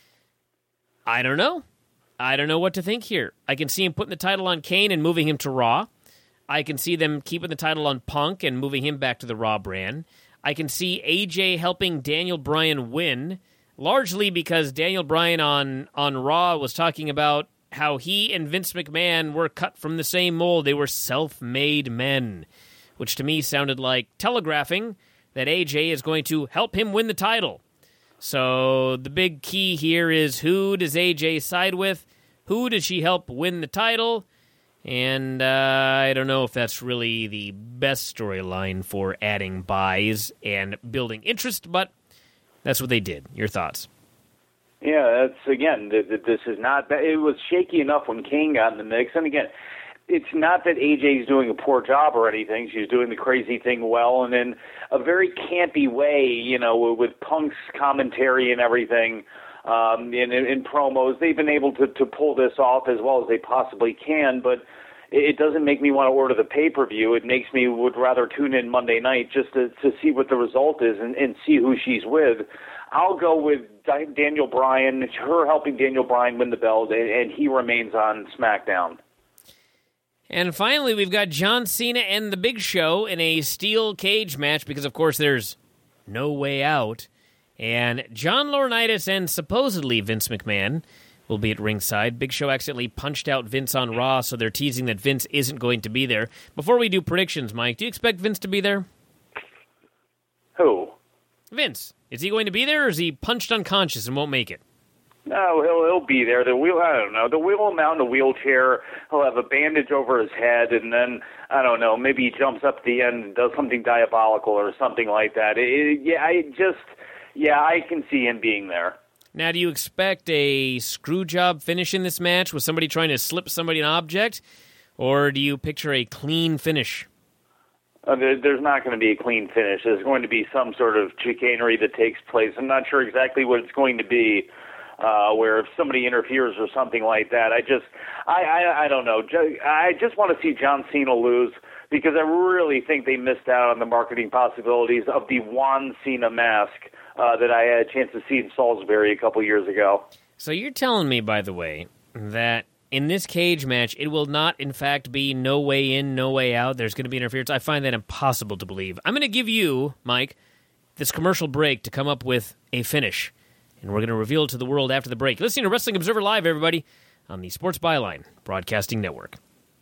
A: I don't know. I don't know what to think here. I can see him putting the title on Kane and moving him to Raw. I can see them keeping the title on Punk and moving him back to the Raw brand. I can see AJ helping Daniel Bryan win, largely because Daniel Bryan on Raw was talking about how he and Vince McMahon were cut from the same mold. They were self-made men, which to me sounded like telegraphing that AJ is going to help him win the title. So the big key here is, who does AJ side with? Who does she help win the title? And I don't know if that's really the best storyline for adding buys and building interest, but that's what they did. Your thoughts?
B: Yeah, that's, again, this is not, it was shaky enough when Kane got in the mix. And again, it's not that AJ's doing a poor job or anything. She's doing the crazy thing well, and in a very campy way, with Punk's commentary and everything, in promos. They've been able to pull this off as well as they possibly can, but it doesn't make me want to order the pay-per-view. It makes me would rather tune in Monday night just to see what the result is and see who she's with. I'll go with Daniel Bryan, her helping Daniel Bryan win the belt, and he remains on SmackDown.
A: And finally, we've got John Cena and The Big Show in a steel cage match because, of course, there's no way out. And John Laurinaitis and supposedly Vince McMahon will be at ringside. Big Show accidentally punched out Vince on Raw, so they're teasing that Vince isn't going to be there. Before we do predictions, Mike, do you expect Vince to be there?
B: Who?
A: Vince. Is he going to be there, or is he punched unconscious and won't make it?
B: No, he'll be there. I don't know. The wheel will mount in a wheelchair. He'll have a bandage over his head, and then, I don't know, maybe he jumps up at the end and does something diabolical or something like that. I can see him being there.
A: Now, do you expect a screw job finish in this match with somebody trying to slip somebody an object, or do you picture a clean finish?
B: There's not going to be a clean finish. There's going to be some sort of chicanery that takes place. I'm not sure exactly what it's going to be, where if somebody interferes or something like that. I don't know. I just want to see John Cena lose because I really think they missed out on the marketing possibilities of the Juan Cena mask that I had a chance to see in Salisbury a couple years ago.
A: So you're telling me, by the way, that in this cage match, it will not, in fact, be no way in, no way out. There's going to be interference. I find that impossible to believe. I'm going to give you, Mike, this commercial break to come up with a finish. And we're going to reveal it to the world after the break. Listening to Wrestling Observer Live, everybody, on the Sports Byline Broadcasting Network.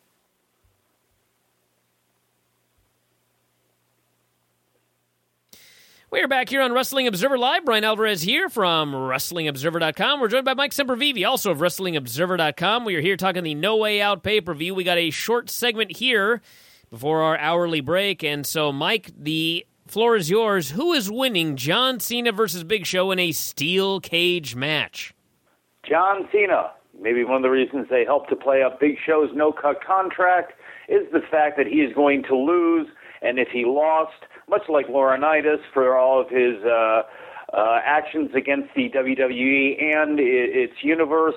A: We're back here on Wrestling Observer Live. Brian Alvarez here from WrestlingObserver.com. We're joined by Mike Sempervive, also of WrestlingObserver.com. We are here talking the No Way Out pay-per-view. We got a short segment here before our hourly break. And so, Mike, the floor is yours. Who is winning John Cena versus Big Show in a steel cage match?
B: John Cena. Maybe one of the reasons they helped to play up Big Show's no-cut contract is the fact that he is going to lose, and if he lost, much like Laurinaitis for all of his actions against the WWE and its universe,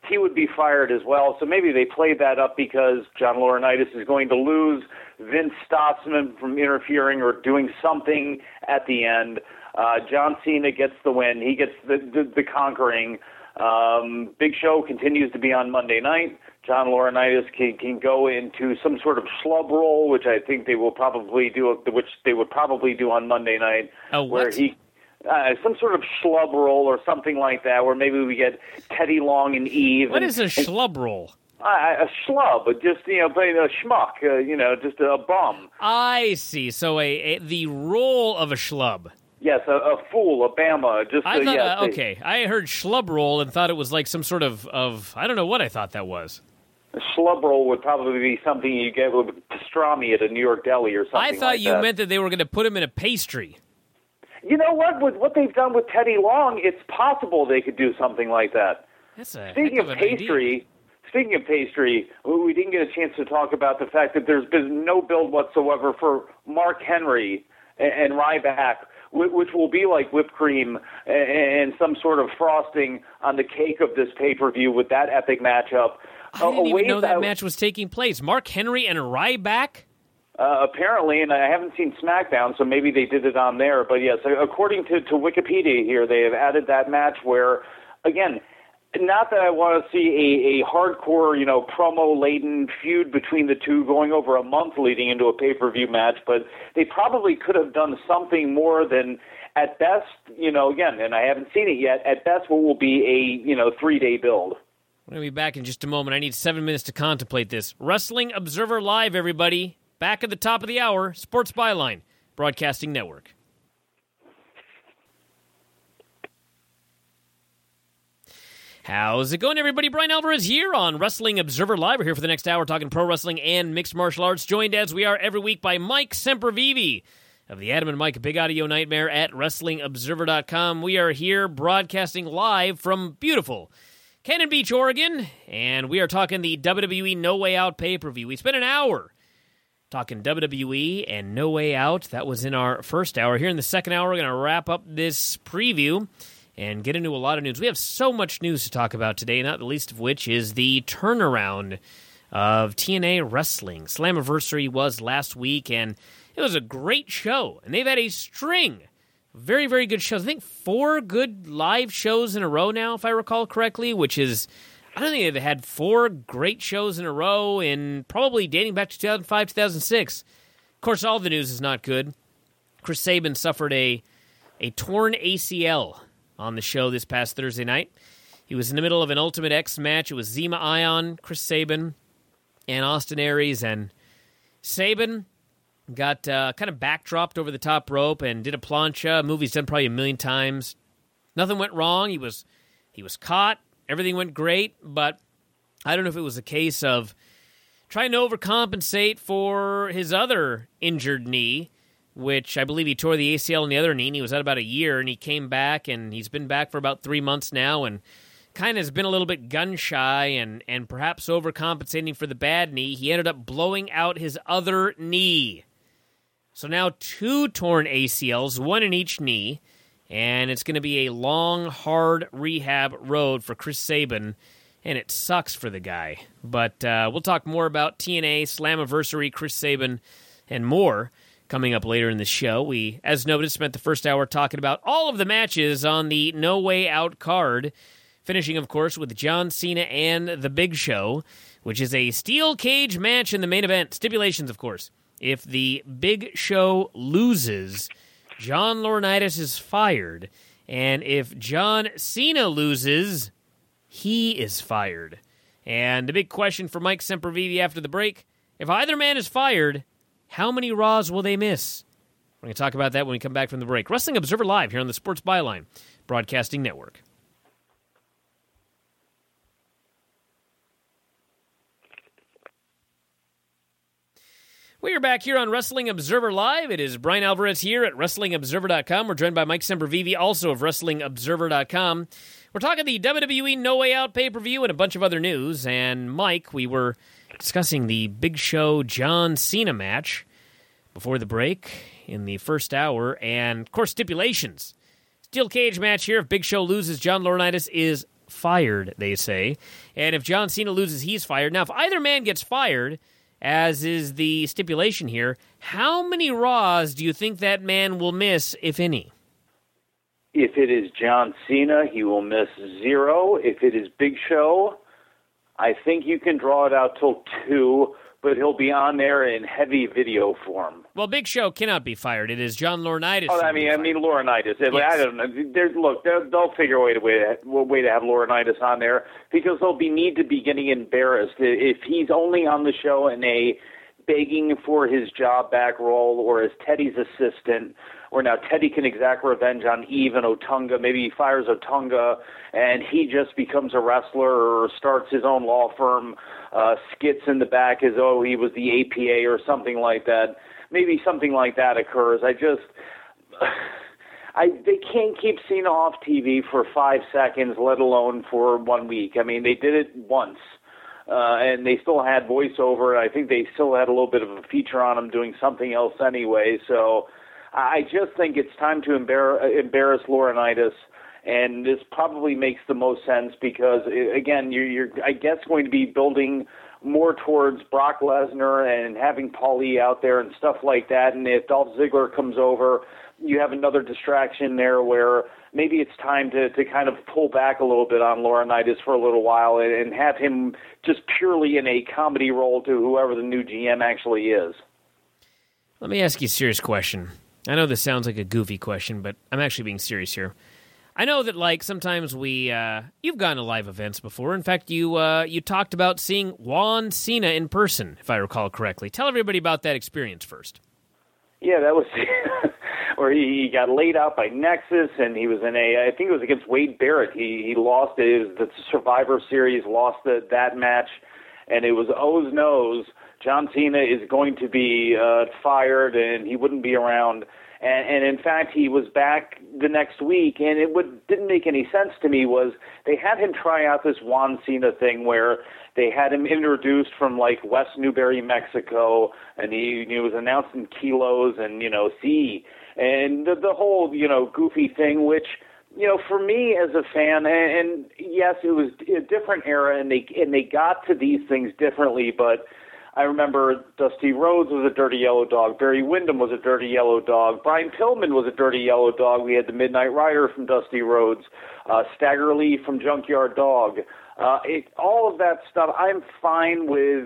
B: he would be fired as well. So maybe they played that up because John Laurinaitis is going to lose. Vince stops him from interfering or doing something at the end. John Cena gets the win. He gets the conquering. Big Show continues to be on Monday night. John Laurinaitis can go into some sort of schlub role, which I think they will probably do, which they would probably do on Monday night, where he some sort of schlub role or something like that, where maybe we get Teddy Long and Eve.
A: What is a schlub role?
B: A schlub, just playing a schmuck, just a bum.
A: I see. So the role of a schlub.
B: Yes, a fool, a bama. Just
A: I thought, okay. I heard schlub roll and thought it was like some sort of I don't know what I thought that was.
B: A schlub roll would probably be something you get with pastrami at a New York deli or something like that.
A: I thought you meant that they were going to put him in a pastry.
B: You know what? With what they've done with Teddy Long, it's possible they could do something like that.
A: That's a
B: Speaking
A: heck of
B: of
A: an
B: pastry,
A: idea.
B: Speaking of pastry, we didn't get a chance to talk about the fact that there's been no build whatsoever for Mark Henry and Ryback, which will be like whipped cream and some sort of frosting on the cake of this pay-per-view with that epic matchup.
A: I didn't even know that match was taking place. Mark Henry and Ryback?
B: Apparently, and I haven't seen SmackDown, so maybe they did it on there. But yes, according to Wikipedia here, they have added that match where, again, not that I want to see a hardcore, promo-laden feud between the two going over a month leading into a pay-per-view match, but they probably could have done something more than, at best, again, and I haven't seen it yet, at best what will be a, 3-day build.
A: We're going to be back in just a moment. I need 7 minutes to contemplate this. Wrestling Observer Live, everybody. Back at the top of the hour, Sports Byline, Broadcasting Network. How's it going, everybody? Brian Alvarez here on Wrestling Observer Live. We're here for the next hour talking pro wrestling and mixed martial arts, joined as we are every week by Mike Sempervive of the Adam and Mike Big Audio Nightmare at WrestlingObserver.com. We are here broadcasting live from beautiful Cannon Beach, Oregon, and we are talking the WWE No Way Out pay-per-view. We spent an hour talking WWE and No Way Out. That was in our first hour. Here in the second hour, we're going to wrap up this preview and get into a lot of news. We have so much news to talk about today, not the least of which is the turnaround of TNA Wrestling. Slammiversary was last week, and it was a great show. And they've had a string of very, very good shows. I think 4 good live shows in a row now, if I recall correctly, which is, I don't think they've had 4 great shows in a row in probably dating back to 2005, 2006. Of course, all the news is not good. Chris Sabin suffered a torn ACL on the show this past Thursday night. He was in the middle of an Ultimate X match. It was Zema Ion, Chris Sabin, and Austin Aries. And Sabin got kind of backdropped over the top rope and did a plancha, a move he's done probably a million times. Nothing went wrong. He was caught. Everything went great, but I don't know if it was a case of trying to overcompensate for his other injured knee, which I believe he tore the ACL in the other knee, and he was out about a year, and he came back, and he's been back for about 3 months now, and kind of has been a little bit gun-shy and perhaps overcompensating for the bad knee. He ended up blowing out his other knee. So now 2 torn ACLs, 1 in each knee, and it's going to be a long, hard rehab road for Chris Sabin, and it sucks for the guy. But we'll talk more about TNA, Slammiversary, Chris Sabin, and more coming up later in the show. We, as noted, spent the first hour talking about all of the matches on the No Way Out card, finishing, of course, with John Cena and The Big Show, which is a steel cage match in the main event. Stipulations, of course. If the Big Show loses, John Laurinaitis is fired, and if John Cena loses, he is fired. And the big question for Mike Sempervive after the break, if either man is fired, how many Raws will they miss? We're going to talk about that when we come back from the break. Wrestling Observer Live here on the Sports Byline Broadcasting Network. We are back here on Wrestling Observer Live. It is Brian Alvarez here at WrestlingObserver.com. We're joined by Mike Sempervive, also of WrestlingObserver.com. We're talking the WWE No Way Out pay-per-view and a bunch of other news. And Mike, we were discussing the Big Show John Cena match before the break in the first hour. And, of course, stipulations. Steel cage match here. If Big Show loses, John Laurinaitis is fired, they say. And if John Cena loses, he's fired. Now, if either man gets fired, as is the stipulation here, how many Raws do you think that man will miss, if any?
B: If it is John Cena, he will miss 0. If it is Big Show, I think you can draw it out till 2, but he'll be on there in heavy video form.
A: Well, Big Show cannot be fired. It is John Laurinaitis.
B: Oh, I mean Laurinaitis. Yes. I don't know. They'll figure a way to have Laurinaitis on there because they'll need to be getting embarrassed if he's only on the show in a begging for his job back role or as Teddy's assistant. Or now Teddy can exact revenge on Eve and Otunga. Maybe he fires Otunga and he just becomes a wrestler or starts his own law firm, skits in the back as though he was the APA or something like that. Maybe something like that occurs. They can't keep Cena off TV for 5 seconds, let alone for 1 week. I mean, they did it once. And they still had voiceover. I think they still had a little bit of a feature on him doing something else anyway. So I just think it's time to embarrass Laurinaitis, and this probably makes the most sense because, again, you're I guess, going to be building more towards Brock Lesnar and having Paulie out there and stuff like that. And if Dolph Ziggler comes over, you have another distraction there where maybe it's time to kind of pull back a little bit on Laurinaitis for a little while and have him just purely in a comedy role to whoever the new GM actually is.
A: Let me ask you a serious question. I know this sounds like a goofy question, but I'm actually being serious here. I know that, like, sometimes you've gone to live events before. In fact, you talked about seeing Juan Cena in person, if I recall correctly. Tell everybody about that experience first.
B: Yeah, that was where he got laid out by Nexus, and he was in I think it was against Wade Barrett. He lost it. It was the Survivor Series, lost that match, and it was O's nose. John Cena is going to be fired, and he wouldn't be around. And in fact, he was back the next week, and didn't make any sense to me was they had him try out this Juan Cena thing where they had him introduced from, like, West Newbury, Mexico, and he was announced in kilos and, C. And the whole, goofy thing, which, for me as a fan, and yes, it was a different era, and they got to these things differently, but I remember Dusty Rhodes was a dirty yellow dog. Barry Windham was a dirty yellow dog. Brian Pillman was a dirty yellow dog. We had the Midnight Rider from Dusty Rhodes, Stagger Lee from Junkyard Dog. All of that stuff, I'm fine with.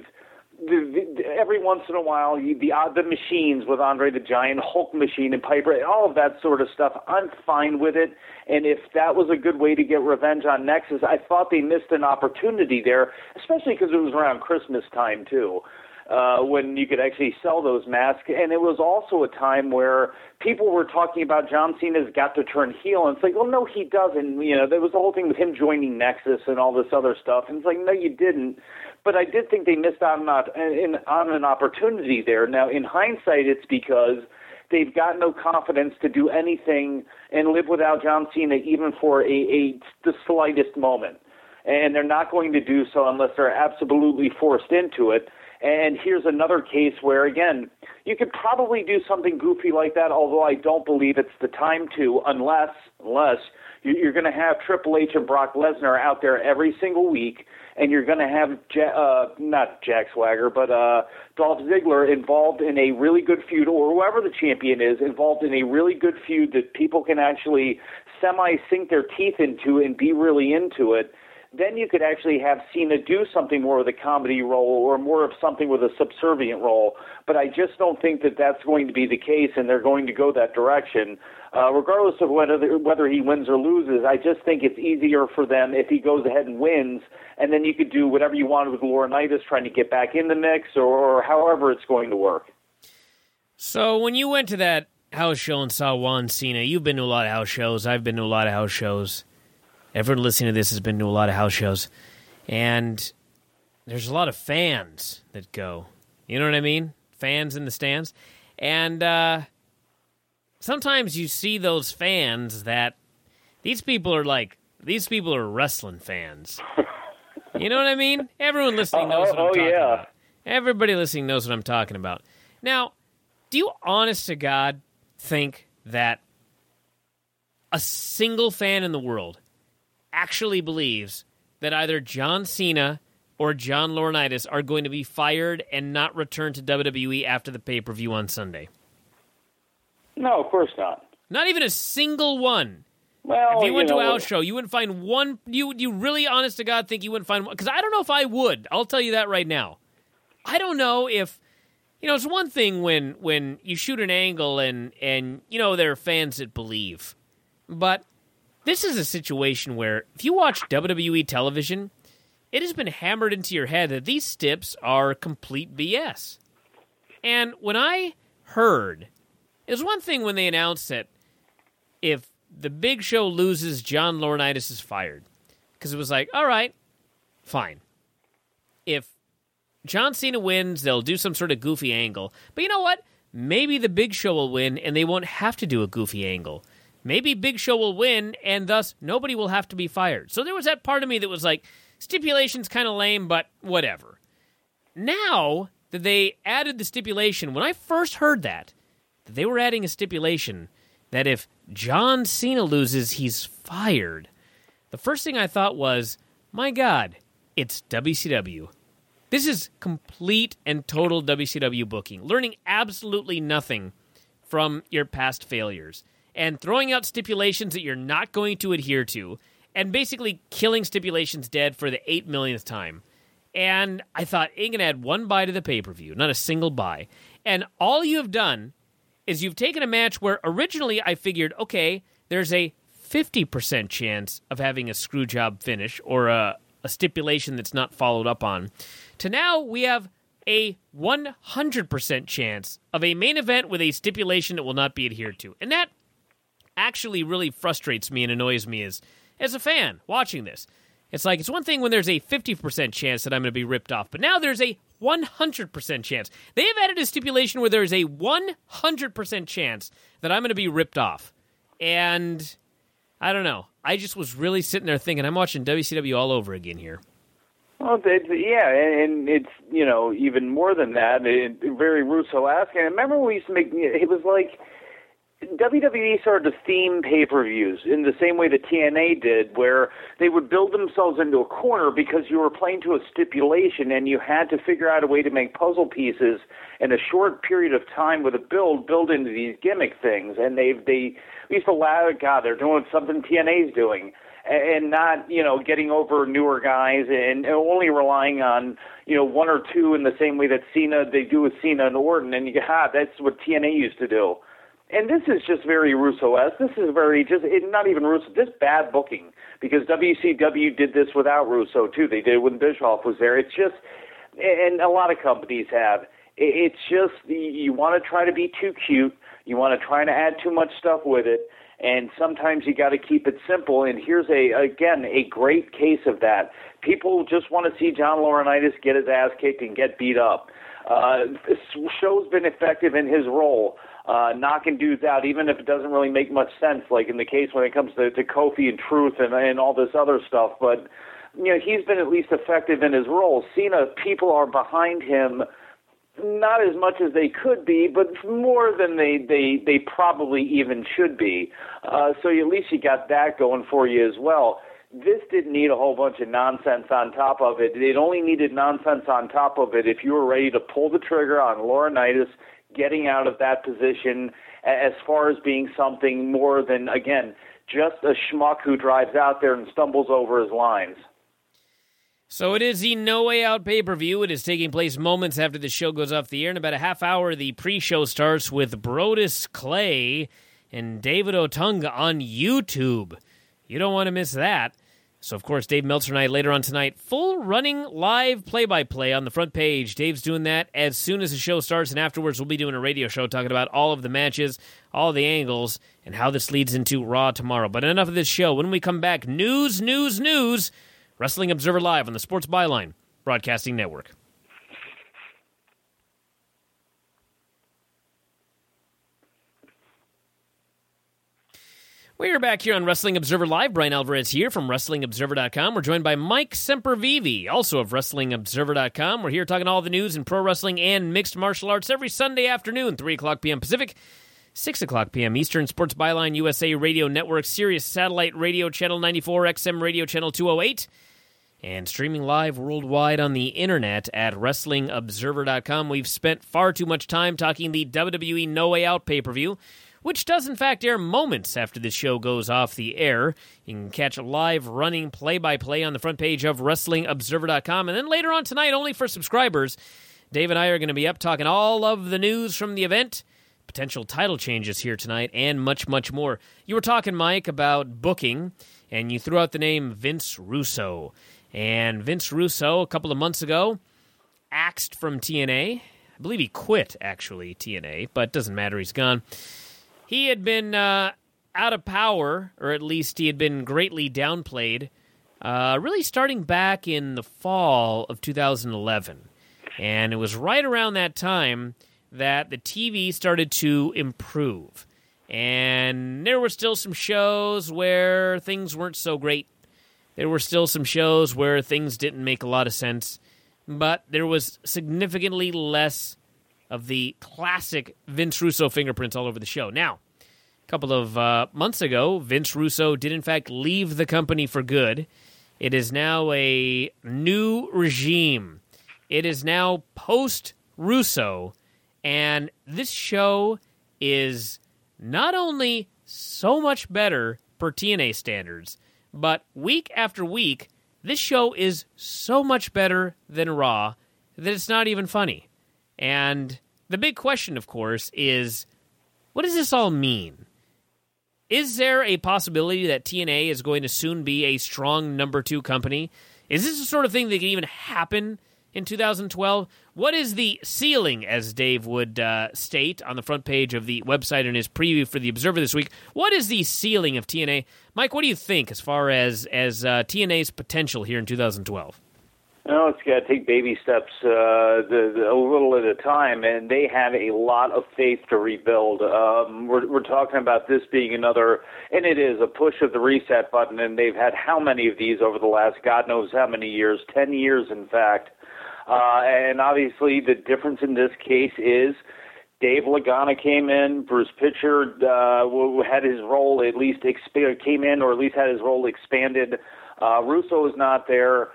B: Every once in a while, the machines with Andre the Giant, Hulk machine, and Piper, all of that sort of stuff, I'm fine with it. And if that was a good way to get revenge on Nexus, I thought they missed an opportunity there, especially because it was around Christmas time, too, when you could actually sell those masks. And it was also a time where people were talking about John Cena's got to turn heel. And it's like, well, no, he doesn't. There was the whole thing with him joining Nexus and all this other stuff. And it's like, no, you didn't. But I did think they missed out on an opportunity there. Now, in hindsight, it's because they've got no confidence to do anything and live without John Cena even for the slightest moment. And they're not going to do so unless they're absolutely forced into it. And here's another case where, again, you could probably do something goofy like that, although I don't believe it's the time to, unless you're going to have Triple H and Brock Lesnar out there every single week, and you're going to have not Jack Swagger, but Dolph Ziggler involved in a really good feud, or whoever the champion is, involved in a really good feud that people can actually sink their teeth into and be really into it. Then you could actually have Cena do something more with a comedy role or more of something with a subservient role. But I just don't think that that's going to be the case, and they're going to go that direction. Regardless of whether he wins or loses, I just think it's easier for them if he goes ahead and wins, and then you could do whatever you want with Laurinaitis trying to get back in the mix or however it's going to work.
A: So when you went to that house show and saw Juan Cena, you've been to a lot of house shows. I've been to a lot of house shows. Everyone listening to this has been to a lot of house shows. And there's a lot of fans that go. You know what I mean? Fans in the stands. And sometimes you see those fans that these people are wrestling fans. You know what I mean? Everyone listening knows what I'm talking about. Everybody listening knows what I'm talking about. Now, do you honest to God think that a single fan in the world actually believes that either John Cena or John Laurinaitis are going to be fired and not return to WWE after the pay-per-view on Sunday?
B: No, of course not.
A: Not even a single one.
B: Well,
A: if you went to our show, you wouldn't find one. You really, honest to God, think you wouldn't find one? Because I don't know if I would. I'll tell you that right now. I don't know if, it's one thing when you shoot an angle and there are fans that believe. But this is a situation where if you watch WWE television, it has been hammered into your head that these stips are complete BS. And when I heard, it was one thing when they announced that if the Big Show loses, John Laurinaitis is fired. Because it was like, all right, fine. If John Cena wins, they'll do some sort of goofy angle. But you know what? Maybe the Big Show will win, and they won't have to do a goofy angle. Maybe Big Show will win, and thus nobody will have to be fired. So there was that part of me that was like, stipulation's kind of lame, but whatever. Now that they added the stipulation, when I first heard that they were adding a stipulation that if John Cena loses, he's fired, the first thing I thought was, my God, it's WCW. This is complete and total WCW booking, learning absolutely nothing from your past failures, and throwing out stipulations that you're not going to adhere to, and basically killing stipulations dead for the 8 millionth time. And I thought, ain't going to add one buy to the pay-per-view, not a single buy. And all you have done is you've taken a match where originally I figured, okay, there's a 50% chance of having a screw job finish or a stipulation that's not followed up on, to now we have a 100% chance of a main event with a stipulation that will not be adhered to. And that actually really frustrates me and annoys me as a fan watching this. It's like, it's one thing when there's a 50% chance that I'm going to be ripped off, but now there's a 100% chance. They have added a stipulation where there is a 100% chance that I'm going to be ripped off. And I don't know. I just was really sitting there thinking, I'm watching WCW all over again here.
B: Well, yeah, and it's, even more than that, very Russo-esque. And I remember we used to make, it was like, WWE started to theme pay-per-views in the same way that TNA did, where they would build themselves into a corner because you were playing to a stipulation and you had to figure out a way to make puzzle pieces in a short period of time with a build into these gimmick things. And they used to laugh, God, they're doing something TNA's doing, and not, getting over newer guys and only relying on, one or two in the same way that they do with Cena and Orton. And that's what TNA used to do. And this is just very Russo-esque. This is very not even Russo, just bad booking, because WCW did this without Russo too. They did it when Bischoff was there. It's just, and a lot of companies have, it's just, you want to try to be too cute. You want to try to add too much stuff with it. And sometimes you got to keep it simple. And here's a great case of that. People just want to see John Laurinaitis get his ass kicked and get beat up. This show's been effective in his role, knocking dudes out, even if it doesn't really make much sense, like in the case when it comes to Kofi and Truth and all this other stuff. But, he's been at least effective in his role. Cena, people are behind him, not as much as they could be, but more than they probably even should be. So at least you got that going for you as well. This didn't need a whole bunch of nonsense on top of it. It only needed nonsense on top of it if you were ready to pull the trigger on Laurinaitis getting out of that position, as far as being something more than, again, just a schmuck who drives out there and stumbles over his lines.
A: So it is the No Way Out pay-per-view. It is taking place moments after the show goes off the air. In about a half hour, the pre-show starts with Brodus Clay and David Otunga on YouTube. You don't want to miss that. So, of course, Dave Meltzer and I later on tonight, full running live play-by-play on the front page. Dave's doing that as soon as the show starts, and afterwards we'll be doing a radio show talking about all of the matches, all of the angles, and how this leads into Raw tomorrow. But enough of this show. When we come back, news. Wrestling Observer Live on the Sports Byline Broadcasting Network. We're back here on Wrestling Observer Live. Brian Alvarez here from WrestlingObserver.com. We're joined by Mike Sempervive, also of WrestlingObserver.com. We're here talking all the news in pro wrestling and mixed martial arts every Sunday afternoon, 3 o'clock p.m. Pacific, 6 o'clock p.m. Eastern, Sports Byline USA Radio Network, Sirius Satellite Radio Channel 94, XM Radio Channel 208, and streaming live worldwide on the internet at WrestlingObserver.com. We've spent far too much time talking the WWE No Way Out pay-per-view, which does in fact air moments after this show goes off the air. You can catch a live running play-by-play on the front page of WrestlingObserver.com, and then later on tonight, only for subscribers, Dave and I are going to be up talking all of the news from the event, potential title changes here tonight, and much, much more. You were talking, Mike, about booking, and you threw out the name Vince Russo. And Vince Russo, a couple of months ago, axed from TNA. I believe he quit, actually, TNA, but it doesn't matter, he's gone. He had been out of power, or at least he had been greatly downplayed, really starting back in the fall of 2011. And it was right around that time that the TV started to improve. And there were still some shows where things weren't so great. There were still some shows where things didn't make a lot of sense. But there was significantly less of the classic Vince Russo fingerprints all over the show. Now, a couple of months ago, Vince Russo did in fact leave the company for good. It is now a new regime. It is now post-Russo. And this show is not only so much better per TNA standards, but week after week, this show is so much better than Raw that it's not even funny. And the big question, of course, is, what does this all mean? Is there a possibility that TNA is going to soon be a strong number 2 company? Is this the sort of thing that can even happen in 2012? What is the ceiling, as Dave would state on the front page of the website in his preview for the Observer this week? What is the ceiling of TNA? Mike, what do you think as far as TNA's potential here in 2012?
B: No, it's got to take baby steps a little at a time, and they have a lot of faith to rebuild. We're talking about this being another, and it is a push of the reset button, and they've had how many of these over the last God knows how many years, 10 years in fact. And obviously the difference in this case is Dave Lagana came in, Bruce Pritchard had his role at least came in, or at least had his role expanded. Russo is not there.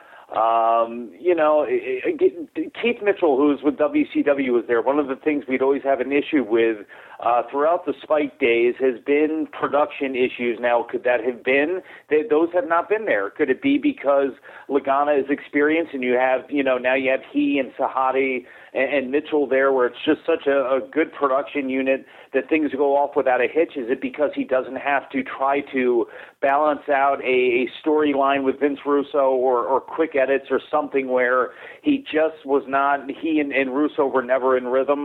B: Keith Mitchell, who's with WCW, was there. One of the things we'd always have an issue with throughout the Spike days has been production issues. Now, could that have been? Those have not been there. Could it be because Lagana is experienced and you have, now you have he and Sahadi and Mitchell there, where it's just such a good production unit that things go off without a hitch? Is it because he doesn't have to try to balance out a storyline with Vince Russo or quick edits or something where he just was not, he and Russo were never in rhythm?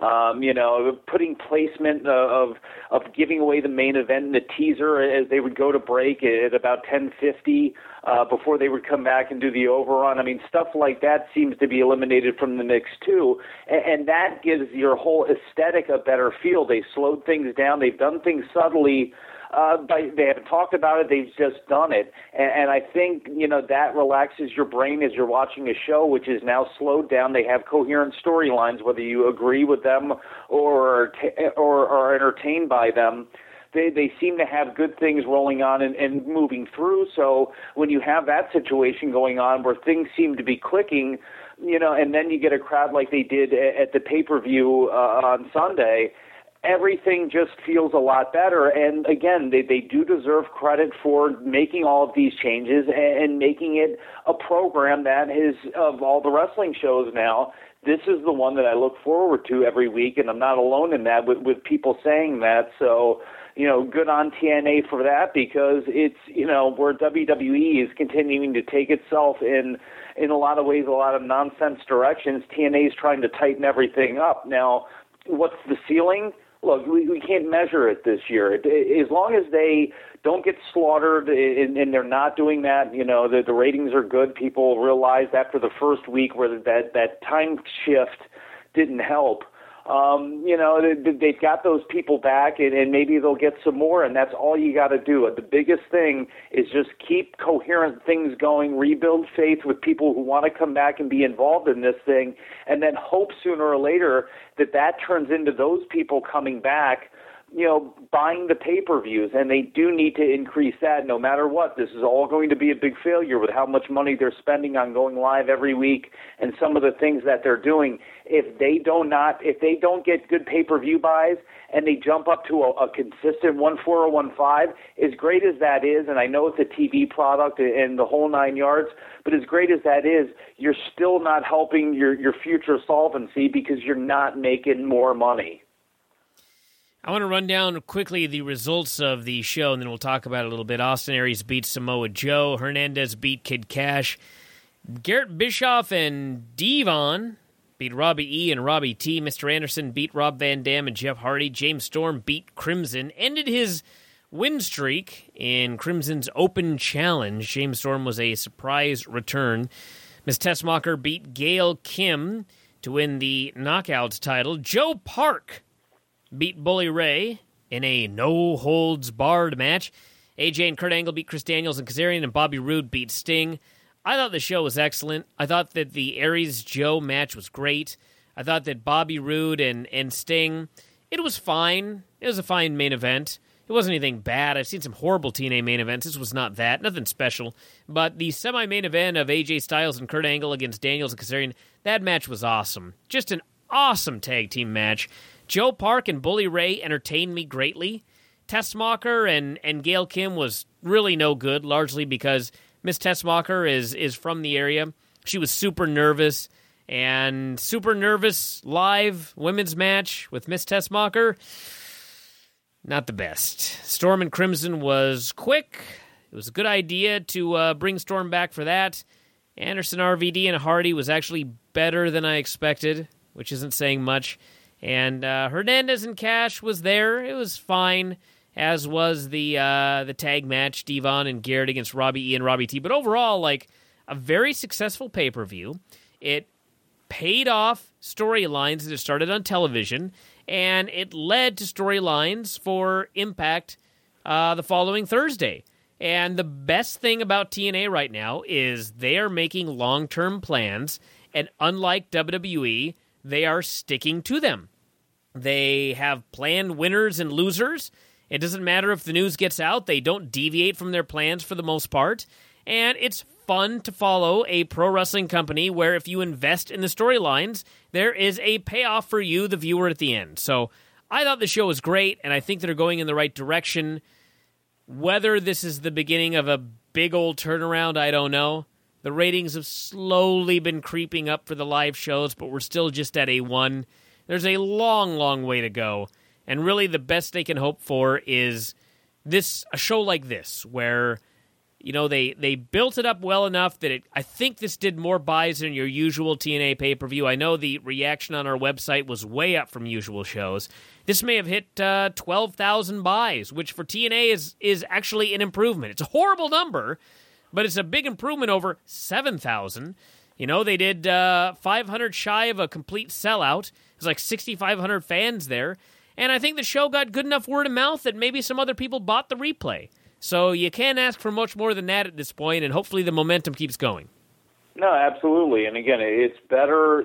B: Putting placement of giving away the main event in the teaser as they would go to break at about 10:50 before they would come back and do the overrun. I mean, stuff like that seems to be eliminated from the mix too, and that gives your whole aesthetic a better feel. They slowed things down. They've done things subtly. They haven't talked about it. They've just done it. And I think, that relaxes your brain as you're watching a show, which is now slowed down. They have coherent storylines, whether you agree with them or are entertained by them. They seem to have good things rolling on and moving through. So when you have that situation going on where things seem to be clicking, and then you get a crowd like they did at the pay-per-view on Sunday, everything just feels a lot better. And again, they do deserve credit for making all of these changes and making it a program that is, of all the wrestling shows now, this is the one that I look forward to every week, and I'm not alone in that with people saying that. So, good on TNA for that, because it's, where WWE is continuing to take itself in a lot of ways, a lot of nonsense directions. TNA is trying to tighten everything up. Now, what's the ceiling? Look, we can't measure it this year. As long as they don't get slaughtered and they're not doing that, the ratings are good. People realized after the first week where that time shift didn't help. They've got those people back, and maybe they'll get some more, and that's all you got to do. The biggest thing is just keep coherent things going, rebuild faith with people who want to come back and be involved in this thing, and then hope sooner or later that turns into those people coming back, buying the pay-per-views, and they do need to increase that no matter what. This is all going to be a big failure with how much money they're spending on going live every week and some of the things that they're doing. If they don't get good pay-per-view buys and they jump up to a consistent 1.4 or 1.5, as great as that is, and I know it's a TV product and the whole 9 yards, but as great as that is, you're still not helping your future solvency because you're not making more money.
A: I want to run down quickly the results of the show, and then we'll talk about it a little bit. Austin Aries beat Samoa Joe. Hernandez beat Kid Cash. Garrett Bischoff and Devon beat Robbie E. and Robbie T. Mr. Anderson beat Rob Van Dam and Jeff Hardy. James Storm beat Crimson. Ended his win streak in Crimson's Open Challenge. James Storm was a surprise return. Ms. Tessmacher beat Gail Kim to win the Knockouts title. Joe Park beat Bully Ray in a no-holds-barred match. AJ and Kurt Angle beat Chris Daniels and Kazarian, and Bobby Roode beat Sting. I thought the show was excellent. I thought that the Aries-Joe match was great. I thought that Bobby Roode and Sting, it was fine. It was a fine main event. It wasn't anything bad. I've seen some horrible TNA main events. This was not that. Nothing special. But the semi-main event of AJ Styles and Kurt Angle against Daniels and Kazarian, that match was awesome. Just an awesome tag team match. Joe Park and Bully Ray entertained me greatly. Tessmacher and Gail Kim was really no good, largely because Miss Tessmacher is from the area. She was super nervous, and super nervous live women's match with Miss Tessmacher, not the best. Storm and Crimson was quick. It was a good idea to bring Storm back for that. Anderson, RVD, and Hardy was actually better than I expected, which isn't saying much. And Hernandez and Cash was there. It was fine, as was the tag match, Devon and Garrett against Robbie E. and Robbie T. But overall, like, a very successful pay-per-view. It paid off storylines that had started on television, and it led to storylines for Impact the following Thursday. And the best thing about TNA right now is they are making long-term plans, and unlike WWE, they are sticking to them. They have planned winners and losers. It doesn't matter if the news gets out. They don't deviate from their plans for the most part. And it's fun to follow a pro wrestling company where if you invest in the storylines, there is a payoff for you, the viewer, at the end. So I thought the show was great, and I think they're going in the right direction. Whether this is the beginning of a big old turnaround, I don't know. The ratings have slowly been creeping up for the live shows, but we're still just at a 1. There's a long, long way to go. And really the best they can hope for is a show like this, where, they built it up well enough that I think this did more buys than your usual TNA pay-per-view. I know the reaction on our website was way up from usual shows. This may have hit 12,000 buys, which for TNA is actually an improvement. It's a horrible number, but it's a big improvement over 7,000. They did 500 shy of a complete sellout. There's like 6,500 fans there. And I think the show got good enough word of mouth that maybe some other people bought the replay. So you can't ask for much more than that at this point, and hopefully the momentum keeps going.
B: No, absolutely. And again, it's better,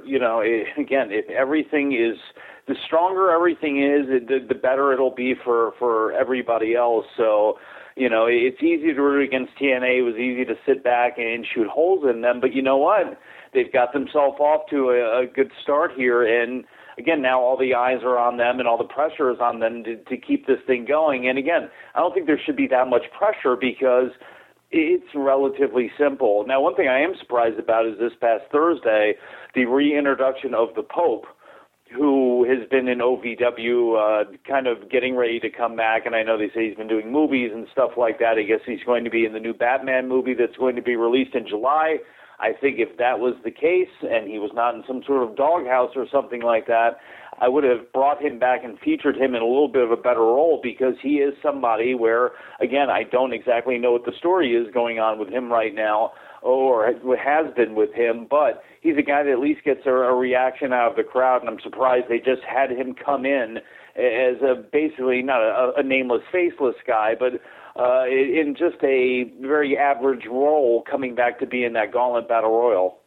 B: if everything is, the stronger everything is, the better it'll be for everybody else. So, it's easy to root against TNA. It was easy to sit back and shoot holes in them. But you know what? They've got themselves off to a good start here. And, again, now all the eyes are on them and all the pressure is on them to keep this thing going. And, again, I don't think there should be that much pressure because it's relatively simple. Now, one thing I am surprised about is this past Thursday, the reintroduction of the Pope, who has been in OVW kind of getting ready to come back. And I know they say he's been doing movies and stuff like that. I guess he's going to be in the new Batman movie that's going to be released in July. I think if that was the case and he was not in some sort of doghouse or something like that, I would have brought him back and featured him in a little bit of a better role because he is somebody where, again, I don't exactly know what the story is going on with him right now or has been with him, but he's a guy that at least gets a reaction out of the crowd, and I'm surprised they just had him come in as basically not a nameless, faceless guy, but in just a very average role coming back to be in that Gauntlet Battle Royal.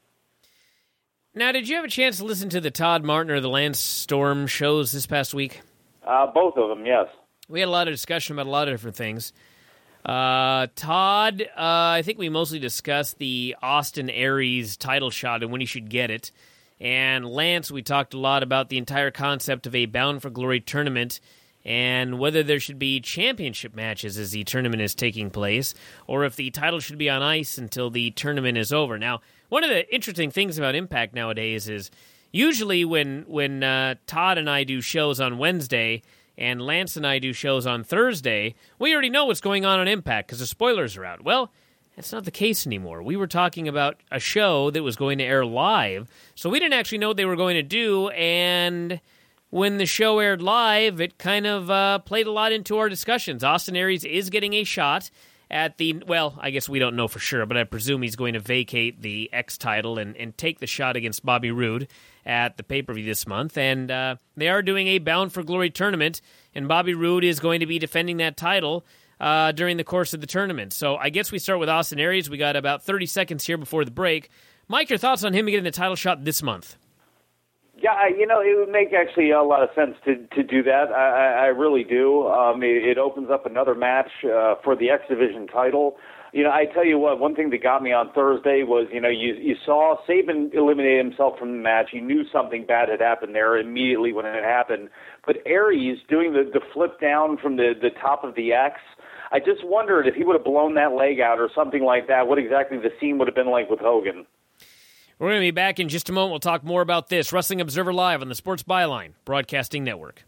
A: Now, did you have a chance to listen to the Todd Martin or the Lance Storm shows this past week?
B: Both of them, yes.
A: We had a lot of discussion about a lot of different things. Todd, I think we mostly discussed the Austin Aries title shot and when he should get it. And Lance, we talked a lot about the entire concept of a Bound for Glory tournament and whether there should be championship matches as the tournament is taking place, or if the title should be on ice until the tournament is over. Now, one of the interesting things about Impact nowadays is usually when Todd and I do shows on Wednesday and Lance and I do shows on Thursday, we already know what's going on Impact because the spoilers are out. Well, that's not the case anymore. We were talking about a show that was going to air live, so we didn't actually know what they were going to do, and when the show aired live, it kind of played a lot into our discussions. Austin Aries is getting a shot at the, well, I guess we don't know for sure, but I presume he's going to vacate the X title and take the shot against Bobby Roode at the pay-per-view this month. And they are doing a Bound for Glory tournament, and Bobby Roode is going to be defending that title during the course of the tournament. So I guess we start with Austin Aries. We got about 30 seconds here before the break. Mike, your thoughts on him getting the title shot this month?
B: Yeah, it would make actually a lot of sense to do that. I really do. It opens up another match for the X Division title. I tell you what, one thing that got me on Thursday was, you saw Saban eliminate himself from the match. You knew something bad had happened there immediately when it happened. But Aries doing the flip down from the top of the X, I just wondered if he would have blown that leg out or something like that, what exactly the scene would have been like with Hogan.
A: We're going to be back in just a moment. We'll talk more about this. Wrestling Observer Live on the Sports Byline Broadcasting Network.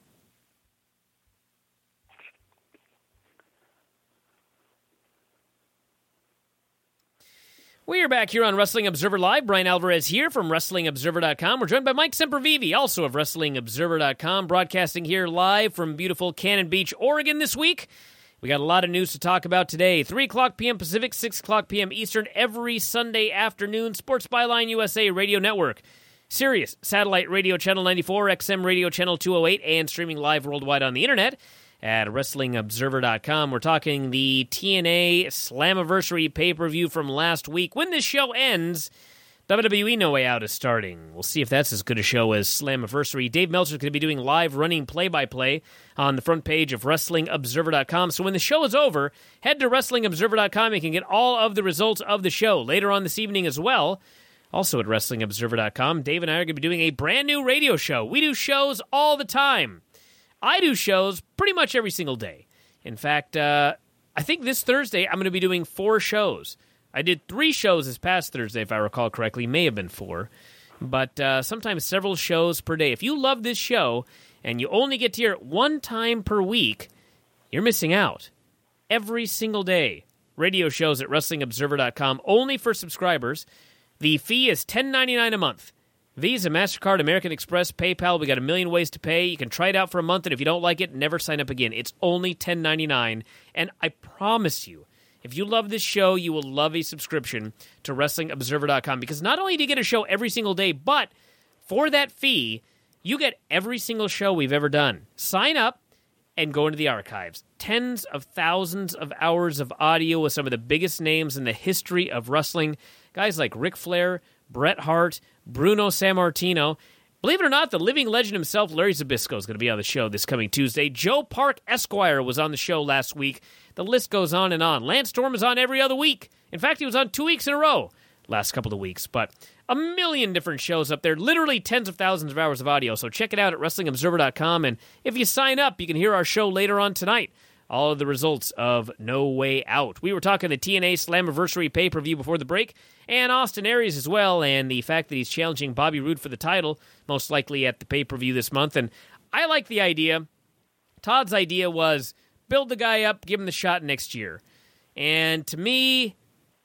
A: We are back here on Wrestling Observer Live. Brian Alvarez here from WrestlingObserver.com. We're joined by Mike Sempervive, also of WrestlingObserver.com, broadcasting here live from beautiful Cannon Beach, Oregon this week. We got a lot of news to talk about today. 3 o'clock p.m. Pacific, 6 o'clock p.m. Eastern, every Sunday afternoon. Sports Byline USA Radio Network. Sirius Satellite Radio Channel 94, XM Radio Channel 208, and streaming live worldwide on the internet at WrestlingObserver.com. We're talking the TNA Slammiversary pay-per-view from last week. When this show ends, WWE No Way Out is starting. We'll see if that's as good a show as Slammiversary. Dave Meltzer is going to be doing live running play-by-play on the front page of WrestlingObserver.com. So when the show is over, head to WrestlingObserver.com. You can get all of the results of the show later on this evening as well. Also at WrestlingObserver.com, Dave and I are going to be doing a brand new radio show. We do shows all the time. I do shows pretty much every single day. In fact, I think this Thursday I'm going to be doing 4 shows. I did 3 shows this past Thursday, if I recall correctly. May have been 4. But sometimes several shows per day. If you love this show and you only get to hear it 1 time per week, you're missing out. Every single day. Radio shows at WrestlingObserver.com, only for subscribers. The fee is $10.99 a month. Visa, MasterCard, American Express, PayPal. We got a million ways to pay. You can try it out for a month, and if you don't like it, never sign up again. It's only $10.99. And I promise you, if you love this show, you will love a subscription to WrestlingObserver.com, because not only do you get a show every single day, but for that fee, you get every single show we've ever done. Sign up and go into the archives. Tens of thousands of hours of audio with some of the biggest names in the history of wrestling. Guys like Ric Flair, Bret Hart, Bruno Sammartino. Believe it or not, the living legend himself, Larry Zbyszko, is going to be on the show this coming Tuesday. Joe Park Esquire was on the show last week. The list goes on and on. Lance Storm is on every other week. In fact, he was on 2 weeks in a row last couple of weeks. But a million different shows up there, literally tens of thousands of hours of audio. So check it out at WrestlingObserver.com. And if you sign up, you can hear our show later on tonight. All of the results of No Way Out. We were talking the TNA Slammiversary pay-per-view before the break, and Austin Aries as well, and the fact that he's challenging Bobby Roode for the title, most likely at the pay-per-view this month. And I like the idea. Todd's idea was build the guy up, give him the shot next year. And to me,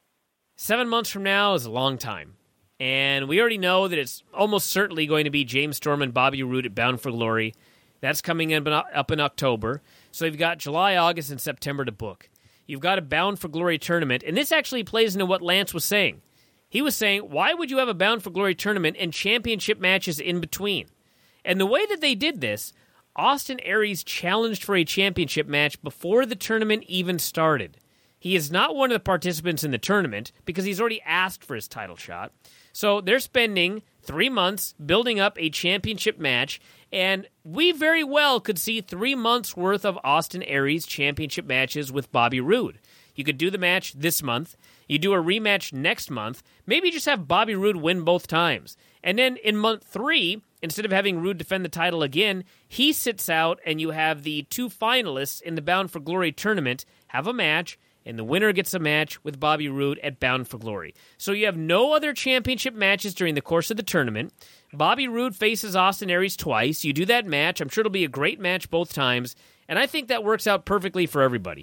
A: 7 months from now is a long time. And we already know that it's almost certainly going to be James Storm and Bobby Roode at Bound for Glory. That's coming up in October. So you've got July, August, and September to book. You've got a Bound for Glory tournament, and this actually plays into what Lance was saying. He was saying, why would you have a Bound for Glory tournament and championship matches in between? And the way that they did this, Austin Aries challenged for a championship match before the tournament even started. He is not one of the participants in the tournament because he's already asked for his title shot. So they're spending 3 months building up a championship match, And we very well could see 3 months' worth of Austin Aries championship matches with Bobby Roode. You could do the match this month. You do a rematch next month. Maybe just have Bobby Roode win both times. And then in month 3, instead of having Roode defend the title again, he sits out and you have the 2 finalists in the Bound for Glory tournament have a match, and the winner gets a match with Bobby Roode at Bound for Glory. So you have no other championship matches during the course of the tournament. Bobby Roode faces Austin Aries twice. You do that match. I'm sure it'll be a great match both times, and I think that works out perfectly for everybody.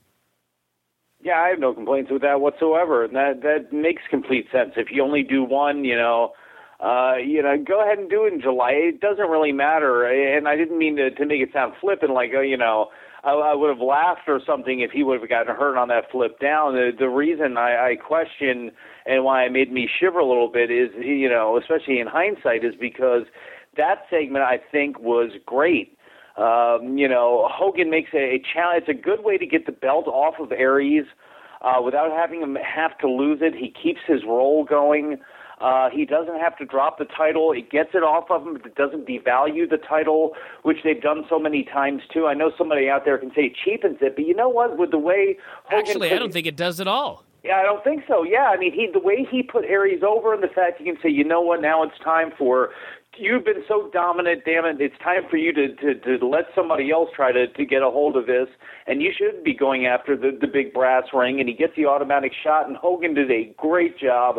B: Yeah, I have no complaints with that whatsoever. That makes complete sense. If you only do one, go ahead and do it in July. It doesn't really matter. And I didn't mean to make it sound flippant, like, I would have laughed or something if he would have gotten hurt on that flip down. The reason I question and why it made me shiver a little bit is, especially in hindsight, is because that segment I think was great. Hogan makes a challenge. It's a good way to get the belt off of Aries without having him have to lose it. He keeps his role going. He doesn't have to drop the title. It gets it off of him. It doesn't devalue the title, which they've done so many times, too. I know somebody out there can say it cheapens it, but you know what? With the way Hogan...
A: Actually, I don't think it does at all.
B: Yeah, I don't think so. Yeah, I mean, the way he put Aries over and the fact you can say, you know what, now it's time for... You've been so dominant, damn it, it's time for you to let somebody else try to get a hold of this, and you should be going after the big brass ring, and he gets the automatic shot, and Hogan did a great job.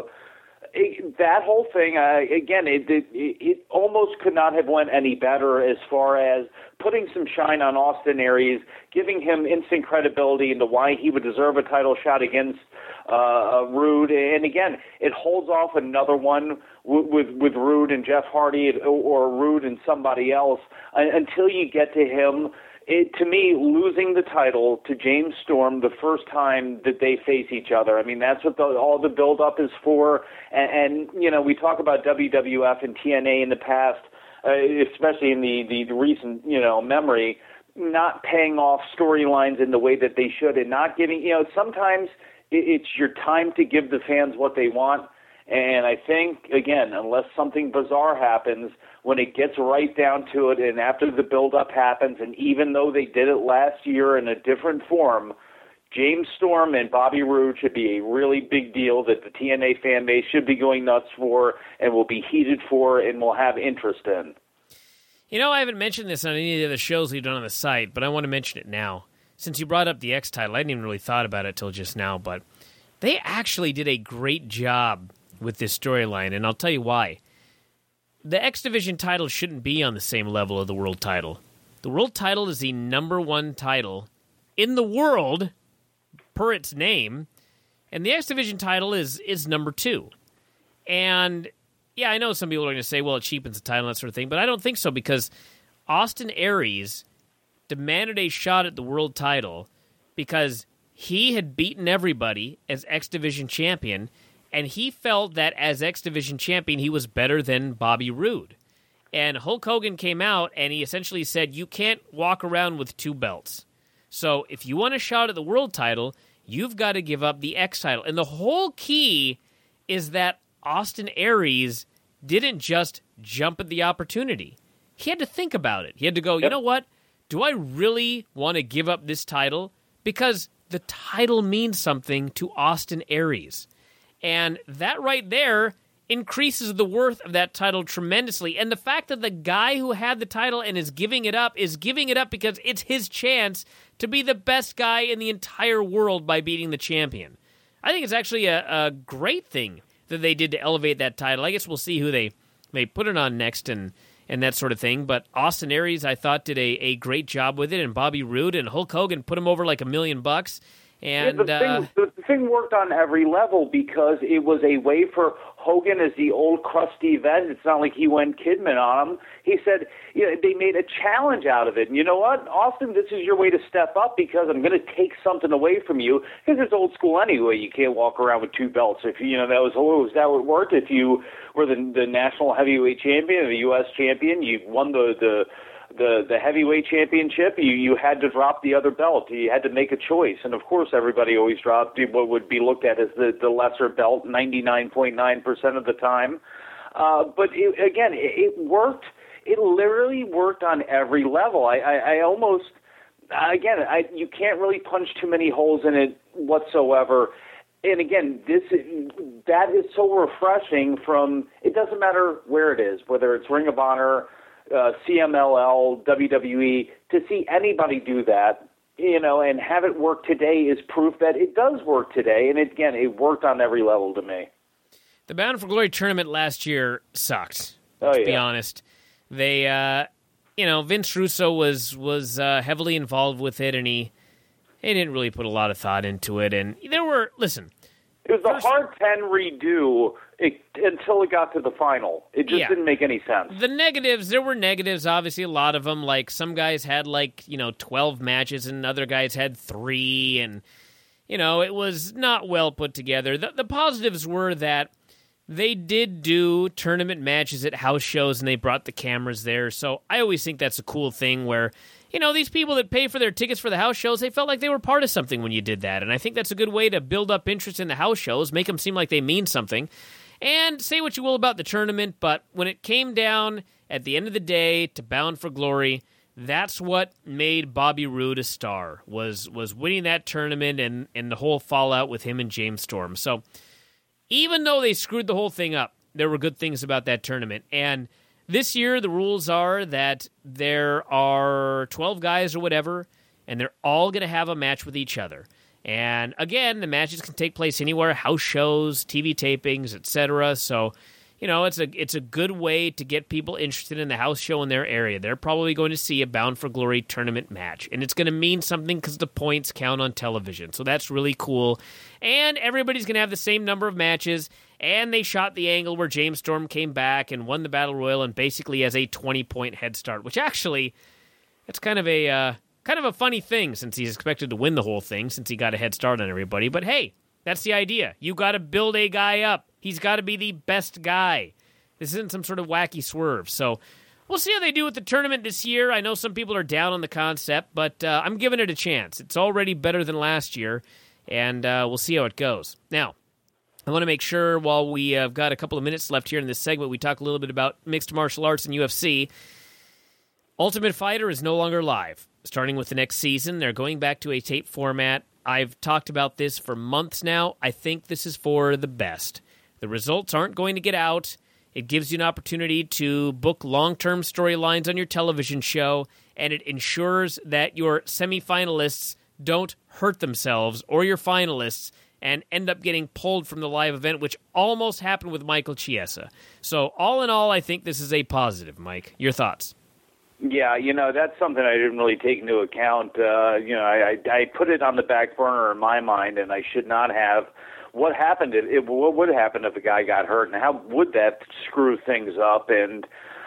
B: That whole thing, again, it almost could not have went any better as far as putting some shine on Austin Aries, giving him instant credibility into why he would deserve a title shot against Roode. And again, it holds off another one with Roode and Jeff Hardy or Roode and somebody else until you get to him. To me, losing the title to James Storm the first time that they face each other, I mean, that's what all the build-up is for. And we talk about WWF and TNA in the past, especially in the recent, memory, not paying off storylines in the way that they should and not giving, sometimes it's your time to give the fans what they want. And I think, again, unless something bizarre happens, when it gets right down to it and after the build-up happens, and even though they did it last year in a different form, James Storm and Bobby Roode should be a really big deal that the TNA fan base should be going nuts for and will be heated for and will have interest in.
A: I haven't mentioned this on any of the shows we've done on the site, but I want to mention it now. Since you brought up the X title, I hadn't even really thought about it till just now, but they actually did a great job with this storyline, and I'll tell you why. The X Division title shouldn't be on the same level of the world title. The world title is the number 1 title in the world, per its name, and the X Division title is number 2. And, yeah, I know some people are going to say, well, it cheapens the title and that sort of thing, but I don't think so, because Austin Aries demanded a shot at the world title because he had beaten everybody as X Division champion, and he felt that as X Division champion, he was better than Bobby Roode. And Hulk Hogan came out, and he essentially said, you can't walk around with 2 belts. So if you want a shot at the world title, you've got to give up the X title. And the whole key is that Austin Aries didn't just jump at the opportunity. He had to think about it. He had to go, you know what? Do I really want to give up this title? Because the title means something to Austin Aries. And that right there increases the worth of that title tremendously. And the fact that the guy who had the title and is giving it up because it's his chance to be the best guy in the entire world by beating the champion. I think it's actually a great thing that they did to elevate that title. I guess we'll see who they put it on next and that sort of thing. But Austin Aries, I thought, did a great job with it. And Bobby Roode and Hulk Hogan put him over like $1 million. And
B: the thing worked on every level because it was a way for Hogan as the old crusty vet. It's not like he went Kidman on him. He said, they made a challenge out of it. And you know what, Austin, this is your way to step up because I'm going to take something away from you because it's old school anyway. You can't walk around with 2 belts. If was that what worked? If you were the national heavyweight champion or the U.S. champion, you won the heavyweight championship, you had to drop the other belt. You had to make a choice. And, of course, everybody always dropped what would be looked at as the lesser belt 99.9% of the time. But, it worked. it literally worked on every level. I almost, again, you can't really punch too many holes in it whatsoever. And again, that is so refreshing from, it doesn't matter where it is, whether it's Ring of Honor, CMLL, WWE, to see anybody do that, and have it work today is proof that it does work today. And again, it worked on every level to me.
A: The Bound for Glory tournament last year sucked.
B: To
A: be honest, they, Vince Russo was heavily involved with it, and he didn't really put a lot of thought into it. And there were, listen,
B: it was a hard 10 redo until it got to the final. It just didn't make any sense.
A: The negatives, there were negatives, obviously, a lot of them. Like, some guys had, 12 matches, and other guys had 3, and, it was not well put together. The positives were that they did do tournament matches at house shows, and they brought the cameras there. So I always think that's a cool thing where, these people that pay for their tickets for the house shows, they felt like they were part of something when you did that. And I think that's a good way to build up interest in the house shows, make them seem like they mean something. And say what you will about the tournament, but when it came down at the end of the day to Bound for Glory, that's what made Bobby Roode a star, was winning that tournament and the whole fallout with him and James Storm. So even though they screwed the whole thing up, there were good things about that tournament. And this year, the rules are that there are 12 guys or whatever, and they're all going to have a match with each other. And again, the matches can take place anywhere, house shows, TV tapings, etc. So, it's a good way to get people interested in the house show in their area. They're probably going to see a Bound for Glory tournament match, and it's going to mean something because the points count on television. So that's really cool. And everybody's going to have the same number of matches, and they shot the angle where James Storm came back and won the Battle Royal and basically has a 20-point head start, which actually, it's kind of a funny thing since he's expected to win the whole thing since he got a head start on everybody. But hey, that's the idea. You got to build a guy up. He's got to be the best guy. This isn't some sort of wacky swerve. So we'll see how they do with the tournament this year. I know some people are down on the concept, but I'm giving it a chance. It's already better than last year, and we'll see how it goes. Now, I want to make sure while we have got a couple of minutes left here in this segment, we talk a little bit about mixed martial arts and UFC. Ultimate Fighter is no longer live. Starting with the next season, they're going back to a tape format. I've talked about this for months now. I think this is for the best. The results aren't going to get out. It gives you an opportunity to book long-term storylines on your television show, and it ensures that your semifinalists don't hurt themselves or your finalists and end up getting pulled from the live event, which almost happened with Michael Chiesa. So all in all, I think this is a positive. Mike, your thoughts?
B: Yeah, that's something I didn't really take into account. I put it on the back burner in my mind, and I should not have. What happened? What would happen if a guy got hurt, and how would that screw things up? And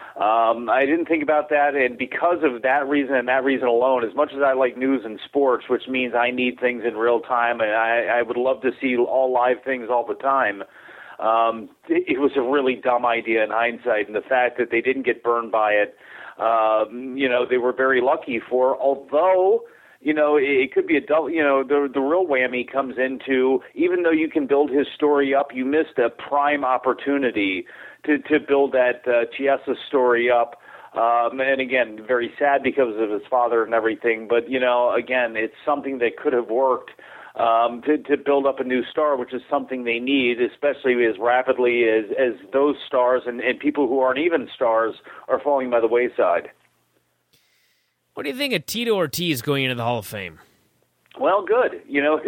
B: I didn't think about that, and because of that reason and that reason alone, as much as I like news and sports, which means I need things in real time, and I would love to see all live things all the time, it was a really dumb idea in hindsight, and the fact that they didn't get burned by it, they were very lucky for, although it could be a double, the real whammy comes into, even though you can build his story up, you missed a prime opportunity to build that Chiesa story up. And again, very sad because of his father and everything. But, again, it's something that could have worked to build up a new star, which is something they need, especially as rapidly as those stars and people who aren't even stars are falling by the wayside.
A: What do you think of Tito Ortiz going into the Hall of Fame?
B: Well, good.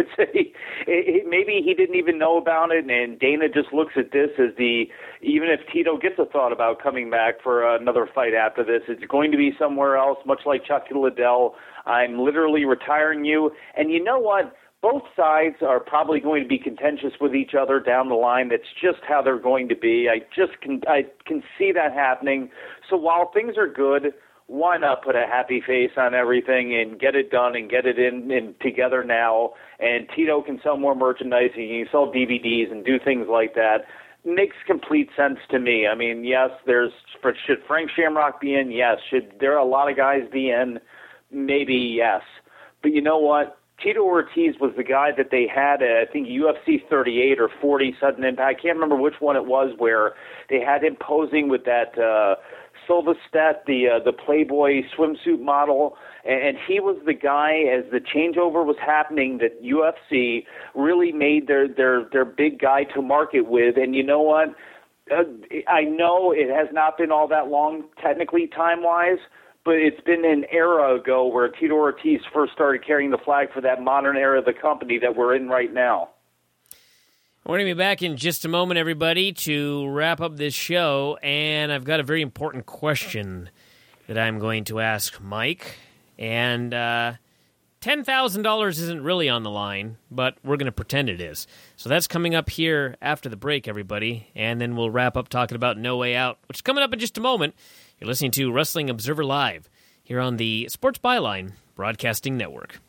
B: Maybe he didn't even know about it, and Dana just looks at this as even if Tito gets a thought about coming back for another fight after this, it's going to be somewhere else, much like Chuck Liddell. I'm literally retiring you. And you know what? Both sides are probably going to be contentious with each other down the line. That's just how they're going to be. I can see that happening. So while things are good, why not put a happy face on everything and get it done and get it in together now? And Tito can sell more merchandise, and he can sell DVDs and do things like that. Makes complete sense to me. I mean, yes, should Frank Shamrock be in? Yes. Should there a lot of guys be in? Maybe yes. But you know what? Tito Ortiz was the guy that they had at, I think, UFC 38 or 40 Sudden Impact. I can't remember which one it was where they had him posing with that Silvestedt, the Playboy swimsuit model, and he was the guy as the changeover was happening that UFC really made their big guy to market with. And you know what? I know it has not been all that long technically time-wise, but it's been an era ago where Tito Ortiz first started carrying the flag for that modern era of the company that we're in right now.
A: We're going to be back in just a moment, everybody, to wrap up this show, and I've got a very important question that I'm going to ask Mike, and $10,000 isn't really on the line, but we're going to pretend it is. So that's coming up here after the break, everybody, and then we'll wrap up talking about No Way Out, which is coming up in just a moment. You're listening to Wrestling Observer Live here on the Sports Byline Broadcasting Network.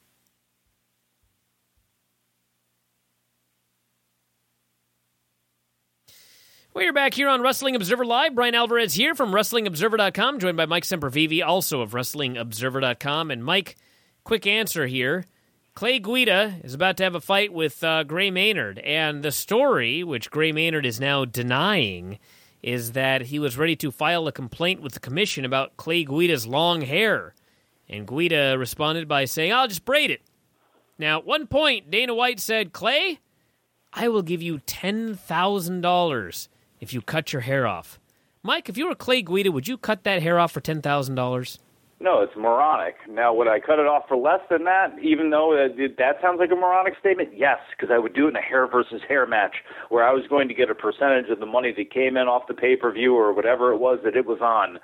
A: We're back here on Wrestling Observer Live. Brian Alvarez here from WrestlingObserver.com, joined by Mike Sempervive, also of WrestlingObserver.com. And Mike, quick answer here. Clay Guida is about to have a fight with Gray Maynard, and the story, which Gray Maynard is now denying, is that he was ready to file a complaint with the commission about Clay Guida's long hair. And Guida responded by saying, I'll just braid it. Now, at one point, Dana White said, Clay, I will give you $10,000 if you cut your hair off. Mike, if you were Clay Guida, would you cut that hair off for $10,000?
B: No, it's moronic. Now, would I cut it off for less than that, even though that sounds like a moronic statement? Yes, because I would do it in a hair versus hair match where I was going to get a percentage of the money that came in off the pay-per-view or whatever it was that it was on.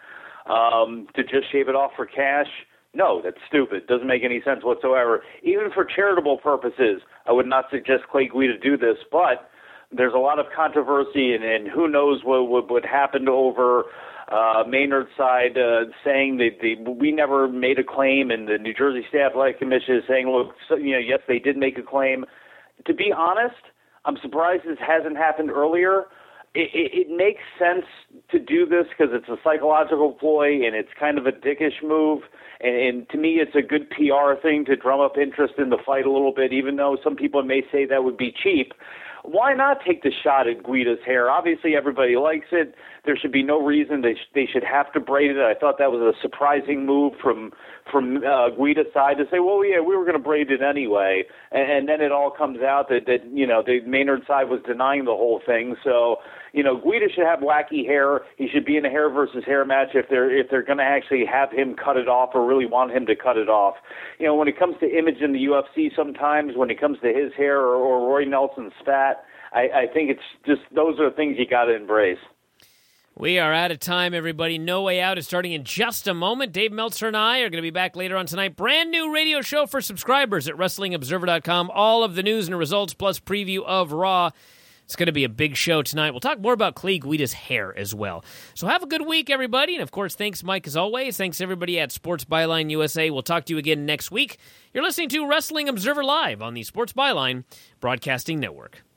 B: To just shave it off for cash, no, that's stupid. Doesn't make any sense whatsoever. Even for charitable purposes, I would not suggest Clay Guida do this, but there's a lot of controversy, and who knows what would happen over Maynard's side saying that we never made a claim, and the New Jersey State Athletic Commission is saying, look, yes, they did make a claim. To be honest, I'm surprised this hasn't happened earlier. It makes sense to do this because it's a psychological ploy, and it's kind of a dickish move. And to me, it's a good PR thing to drum up interest in the fight a little bit, even though some people may say that would be cheap. Why not take the shot at Guida's hair? Obviously, everybody likes it. There should be no reason they should have to braid it. I thought that was a surprising move from Guida's side to say, well, yeah, we were going to braid it anyway. And then it all comes out that the Maynard side was denying the whole thing. So, Guida should have wacky hair. He should be in a hair versus hair match if they're going to actually have him cut it off or really want him to cut it off. When it comes to image in the UFC, sometimes when it comes to his hair or Roy Nelson's fat, I think it's just those are the things you got to embrace.
A: We are out of time, everybody. No Way Out is starting in just a moment. Dave Meltzer and I are going to be back later on tonight. Brand new radio show for subscribers at WrestlingObserver.com. All of the news and results plus preview of Raw. It's going to be a big show tonight. We'll talk more about Clay Guida's hair as well. So have a good week, everybody. And, of course, thanks, Mike, as always. Thanks, everybody at Sports Byline USA. We'll talk to you again next week. You're listening to Wrestling Observer Live on the Sports Byline Broadcasting Network.